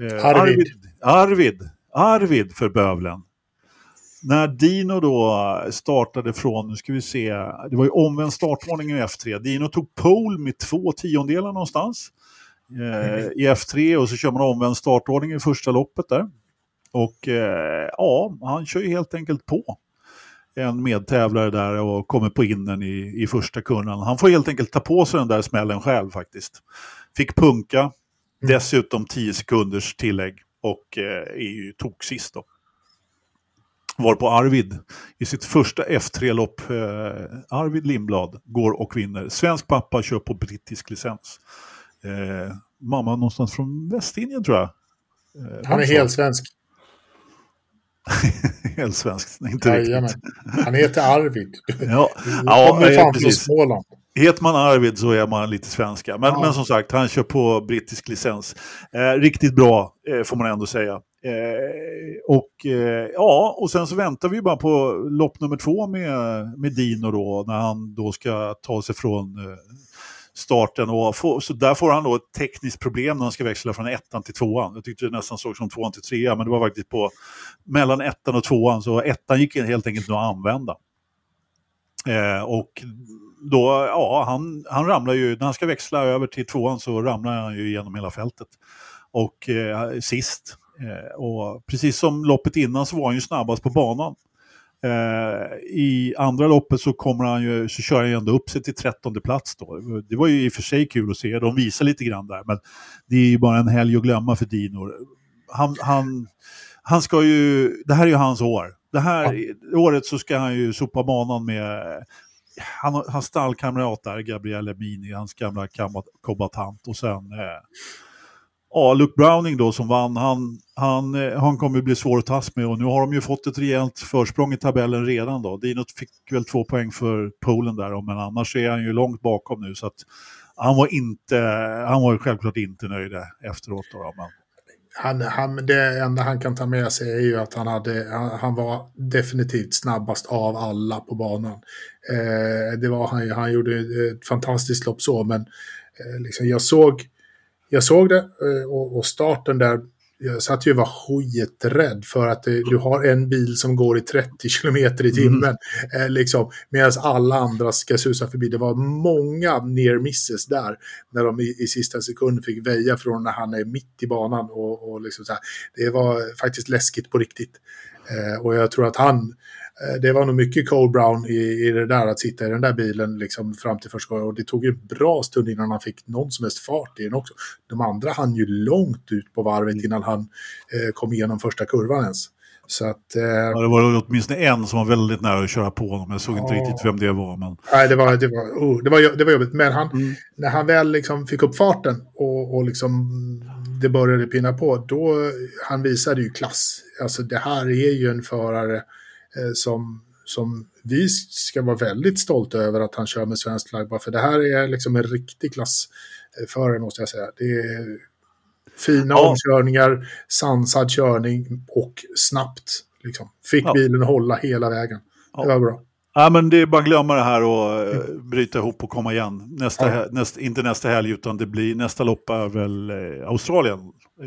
Arvid för bövlen. När Dino då startade från, nu ska vi se, det var ju omvänd startordning i F3. Dino tog pole med 2/10 någonstans i F3, och så kör man omvänd startordning i första loppet där. Och han kör ju helt enkelt på en medtävlare där och kommer på innen i första kurvan. Han får helt enkelt ta på sig den där smällen själv faktiskt. Fick punka, dessutom 10 sekunders tillägg, och är ju tog sist då. Var på Arvid i sitt första F3-lopp. Arvid Lindblad går och vinner. Svensk pappa, kör på brittisk licens. Mamma någonstans från Västindien, tror jag. Han är helt svensk. Helt svensk, inte riktigt. Han heter Arvid. Ja, precis. Heter man Arvid så är man lite svenska. Men som sagt, han kör på brittisk licens. Riktigt bra, får man ändå säga. Och sen så väntar vi bara på lopp nummer 2 med Dino då, när han då ska ta sig från starten. Så där får han då ett tekniskt problem när han ska växla från 1:an till 2:an. Jag tyckte det nästan såg som 2:an till 3:an, men det var faktiskt mellan 1:an och 2:an, så 1:an gick helt enkelt att använda. Och då, han ramlar ju, när han ska växla över till 2:an så ramlar han ju genom hela fältet. Och sist. Och precis som loppet innan så var han ju snabbast på banan. I andra loppet så kör han ju ändå upp sig till 13:e plats då. Det var ju i och för sig kul att se. De visar lite grann där, men det är ju bara en helg att glömma för Dino. Han ska ju, det här är ju hans år. Det här året så ska han ju sopa banan med hans stallkamrat där, Gabriele Mini, hans gamla kombatant, och sen Luke Browning då som vann, han kommer bli svår att tas med, och nu har de ju fått ett rejält försprång i tabellen redan då. Dino fick väl 2 poäng för Polen där, men annars är han ju långt bakom nu, så att han var självklart inte nöjd efteråt då, men det enda han kan ta med sig är ju att han var definitivt snabbast av alla på banan. Det var han gjorde ett fantastiskt lopp så, men liksom jag såg det och starten där, jag satt ju och var skiträdd för att du har en bil som går i 30 kilometer i timmen liksom, medan alla andra ska susa förbi. Det var många near misses där när de i sista sekunden fick väja från när han är mitt i banan och liksom så här. Det var faktiskt läskigt på riktigt. Och jag tror att det var nog mycket Cole Brown i det där, att sitta i den där bilen liksom fram till första gången, och det tog ju en bra stund innan han fick någon som helst fart i den också. De andra hann ju långt ut på varvet innan han kom igenom första kurvan ens. Så att, det var åtminstone en som var väldigt nära att köra på honom. Jag såg inte riktigt vem det var. Men... Nej, det var jobbigt. Men när han väl liksom fick upp farten och liksom det började pinna på, då han visade ju klass. Alltså det här är ju en förare som vi ska vara väldigt stolta över att han kör med svensk flagg, för det här är liksom en riktig klassförare, måste jag säga. Det är fina omkörningar, sansad körning och snabbt liksom. Fick bilen att hålla hela vägen. Det var bra. Ja, men det är bara att glömma det här och bryta ihop och komma igen. Inte nästa helg, utan det blir nästa lopp är väl Australien.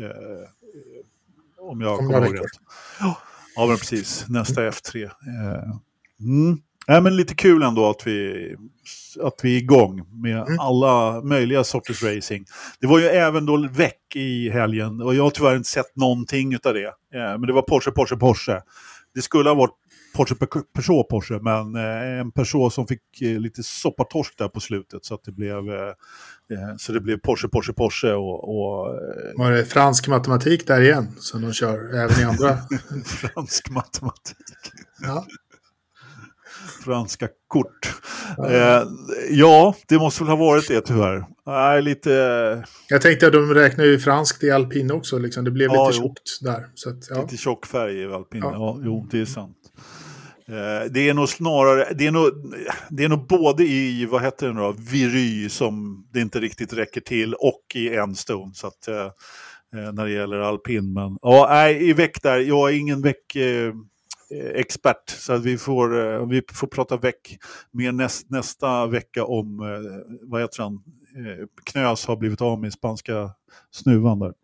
Om jag kommer ihåg rätt. Ja, men precis. Nästa F3. Men lite kul ändå att vi är igång med alla möjliga sorters racing. Det var ju även då väck i helgen, och jag har tyvärr inte sett någonting av det. Men det var Porsche. Det skulle ha varit Porsche, men en Peugeot som fick lite soppatorsk där på slutet, så att det blev Porsche och var det fransk matematik där igen som de kör även i andra? Fransk matematik. Ja. Franska kort. Det måste väl ha varit det tyvärr. Nej, lite... Jag tänkte att de räknar ju franskt i alpin också. Liksom. Det blev lite tjockt där. Så att, lite tjock färg i alpin. Det är sant. Det är nog snarare... Det är nog både i, vad heter det nu då, Viry som det inte riktigt räcker till, och i Enstone. Så att när det gäller alpin. Men i veck där. Jag är ingen veck... expert, så att vi får prata väck mer nästa vecka om vad heter han, Knös har blivit av med spanska snuvan där.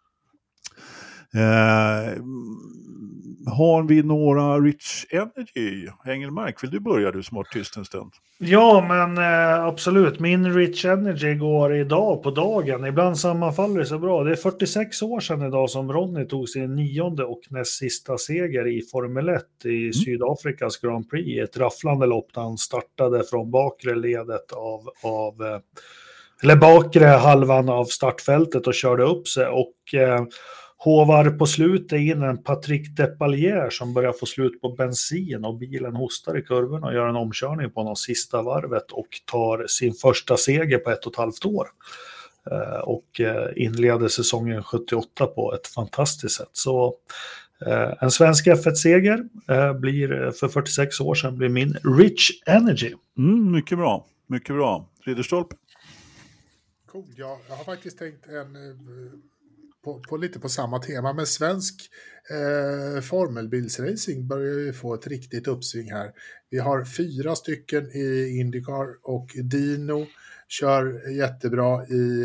Har vi några Rich Energy? Engelmark, vill du börja, du som har tyst en stund? Ja, men absolut. Min Rich Energy går idag på dagen. Ibland sammanfaller det så bra. Det är 46 år sedan idag som Ronny tog sin 9:e och näst sista seger i Formel 1 i Sydafrikas Grand Prix. Ett rafflande lopp där han startade från bakre ledet eller bakre halvan av startfältet och körde upp sig, och hovar på slutet in en Patrick Depailler som börjar få slut på bensin, och bilen hostar i kurvorna och gör en omkörning på någon sista varvet och tar sin första seger på 1,5 år. Och inleder säsongen 78 på ett fantastiskt sätt. Så en svensk F1-seger blir för 46 år sedan blir min Rich Energy. Mycket bra. Mycket bra. Ridderstolpe. Cool. Jag har faktiskt tänkt lite på samma tema, men svensk formelbilsracing börjar ju få ett riktigt uppsving här. Vi har 4 stycken i IndyCar och Dino kör jättebra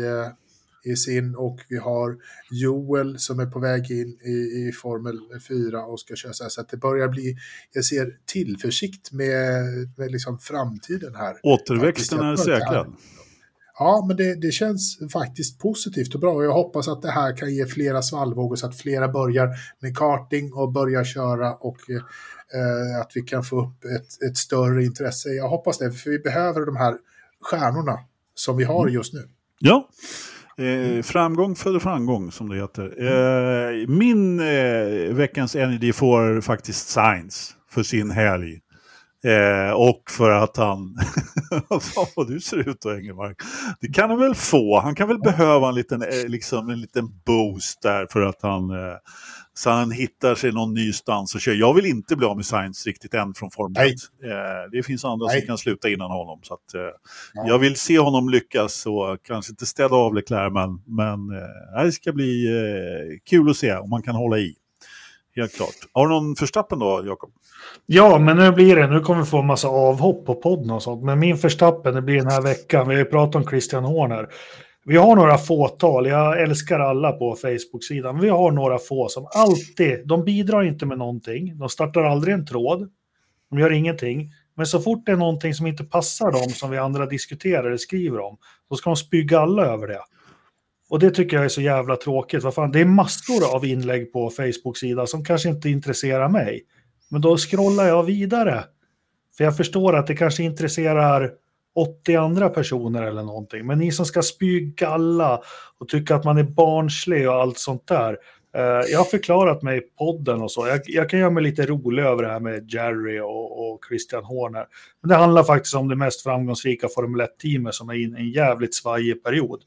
i sin, och vi har Joel som är på väg in i Formel 4 och ska köra så att det börjar bli, jag ser tillförsikt med liksom framtiden här. Återväxten är säkrad. Ja, men det känns faktiskt positivt och bra, och jag hoppas att det här kan ge flera svallvågor så att flera börjar med karting och börjar köra, och att vi kan få upp ett större intresse. Jag hoppas det, för vi behöver de här stjärnorna som vi har just nu. Ja, framgång föder framgång som det heter. Min veckans NED får faktiskt Sainz för sin helg. Och för att han vad du ser ut då, Engelmark. Det kan han väl få. Han kan väl behöva en liten boost där för att så han hittar sig någon ny stans och kör. Jag vill inte bli av med Sainz riktigt än från Formel 1. Det finns andra som kan sluta innan honom. Så att, jag vill se honom lyckas och kanske inte städa av Leclerc, men det ska bli kul att se om man kan hålla i. Helt klart. Har du någon Verstappen då, Jakob? Ja, men nu kommer vi få en massa avhopp på podden och sånt. Men min Verstappen, det blir den här veckan. Vi har ju pratat om Christian Horner. Vi har några fåtal, jag älskar alla på Facebook-sidan. Vi har några få som alltid, de bidrar inte med någonting. De startar aldrig en tråd. De gör ingenting. Men så fort det är någonting som inte passar dem, som vi andra diskuterar eller skriver om, så ska de spygga alla över det. Och det tycker jag är så jävla tråkigt. Vad fan? Det är massor av inlägg på Facebook-sidan som kanske inte intresserar mig. Men då scrollar jag vidare. För jag förstår att det kanske intresserar 80 andra personer eller någonting. Men ni som ska spygga alla och tycka att man är barnslig och allt sånt där. Jag har förklarat mig i podden och så. Jag kan göra mig lite rolig över det här med Jerry och Christian Horner. Men det handlar faktiskt om det mest framgångsrika Formel 1-teamet som är i en jävligt svajig period.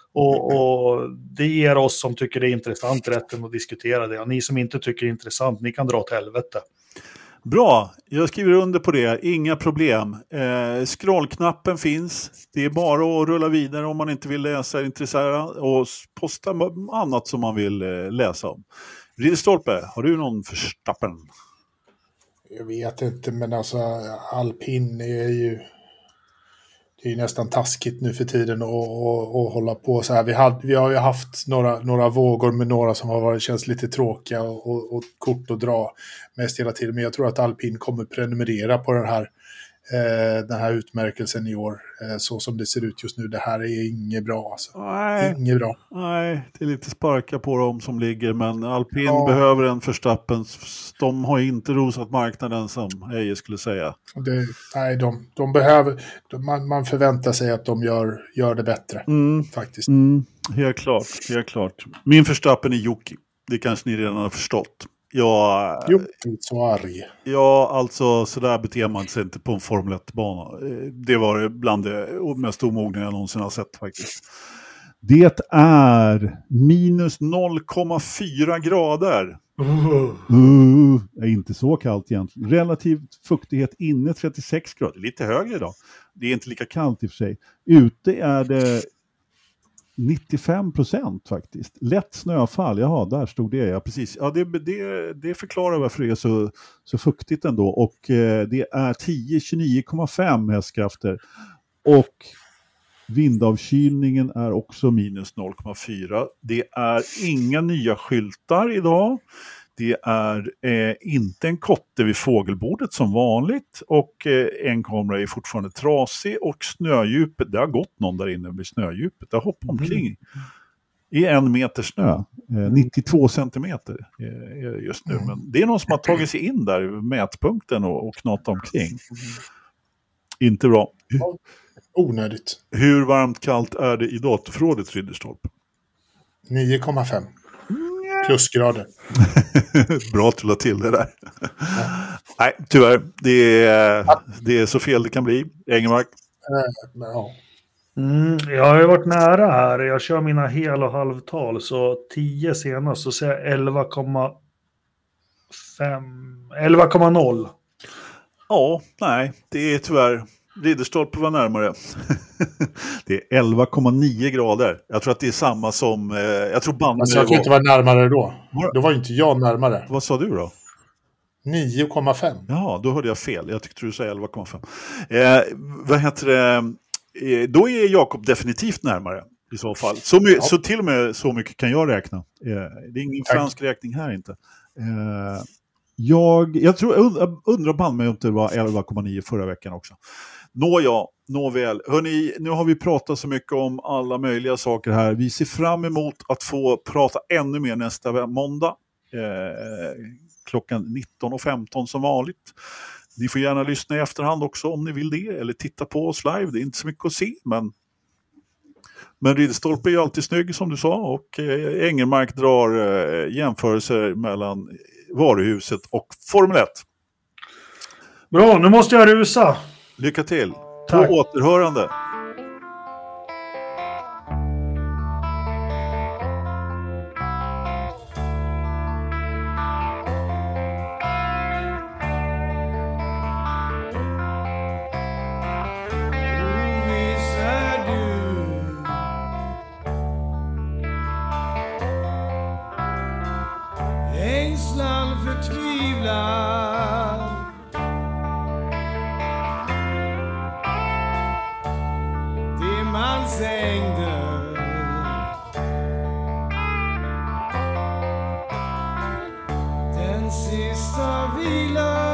Och det ger oss som tycker det är intressant rätten att diskutera det. Och ni som inte tycker det är intressant, ni kan dra åt helvete. Bra, jag skriver under på det. Inga problem. Scrollknappen finns. Det är bara att rulla vidare om man inte vill läsa intressera och posta annat som man vill läsa om. Ridderstolpe, har du någon Verstappen? Jag vet inte, men alltså alpin är ju... Det är nästan taskigt nu för tiden att hålla på så här. Vi har ju haft några vågor med några som har känts lite tråkiga och kort att dra mest hela tiden. Men jag tror att alpin kommer prenumerera på den här utmärkelsen i år. Så som det ser ut just nu. Det här är inget bra. Alltså. Inget bra. Nej, det är lite sparka på dem som ligger. Men alpin behöver en Verstappen. De har inte rosat marknaden som Eje skulle säga. De behöver... Man förväntar sig att de gör det bättre. Faktiskt. Helt klart. Min Verstappen är Jocke. Det kanske ni redan har förstått. Jo, så arg. Ja, alltså sådär beter man sig inte på en Formel 1-bana. Det var bland det mest omogna jag någonsin har sett faktiskt. Det är minus 0,4 grader. Det är inte så kallt egentligen. Relativ fuktighet inne 36 grader. Lite högre idag. Det är inte lika kallt i och för sig. Ute är det 95% faktiskt. Lätt snöfall. Jaha, där stod det. Ja, precis. Ja, det förklarar varför det är så fuktigt ändå. Och det är 29,5 hästkrafter. Och vindavkylningen är också minus 0,4. Det är inga nya skyltar idag. Det är inte en kotte vid fågelbordet som vanligt. Och en kamera är fortfarande trasig. Och snödjupet, det har gått någon där inne vid snödjupet. Det har hoppat omkring i 1 meter snö. 92 centimeter just nu. Men det är någon som har tagit sig in där i mätpunkten och knatat omkring. Inte bra. Onödigt. Hur varmt kallt är det i datorförrådet, Ridderstolp? 9,5. Plusgrader. Bra att du la till det där. Nej, tyvärr. Det är så fel det kan bli. Engelmark. Jag har ju varit nära här. Jag kör mina hel- och halvtal. Så 10 senast så säger jag 11,0. Ja, nej. Det är tyvärr Ridderstolpe var närmare. Det är 11,9 grader. Jag tror att det är samma som... jag tror Malmö... Alltså, jag tror inte var närmare då. Då var inte jag närmare. Vad sa du då? 9,5. Ja, då hörde jag fel. Jag tyckte du sa 11,5. Vad heter det? Då är Jakob definitivt närmare i så fall. Så till och med så mycket kan jag räkna. Det är ingen fransk räkning här inte. Jag undrar band mig om det var 11,9 förra veckan också. Nåväl. Hörrni, nu har vi pratat så mycket om alla möjliga saker här. Vi ser fram emot att få prata ännu mer nästa måndag. Klockan 19:15 som vanligt. Ni får gärna lyssna i efterhand också om ni vill det. Eller titta på oss live. Det är inte så mycket att se. Men Ridderstolpe är ju alltid snygg som du sa. Och Engelmark drar jämförelser mellan varuhuset och Formel 1. Bra, nu måste jag rusa. Lycka till. Tack. På återhörande. Ängslan förtvivlan, dimmans ängder, den sista vilan.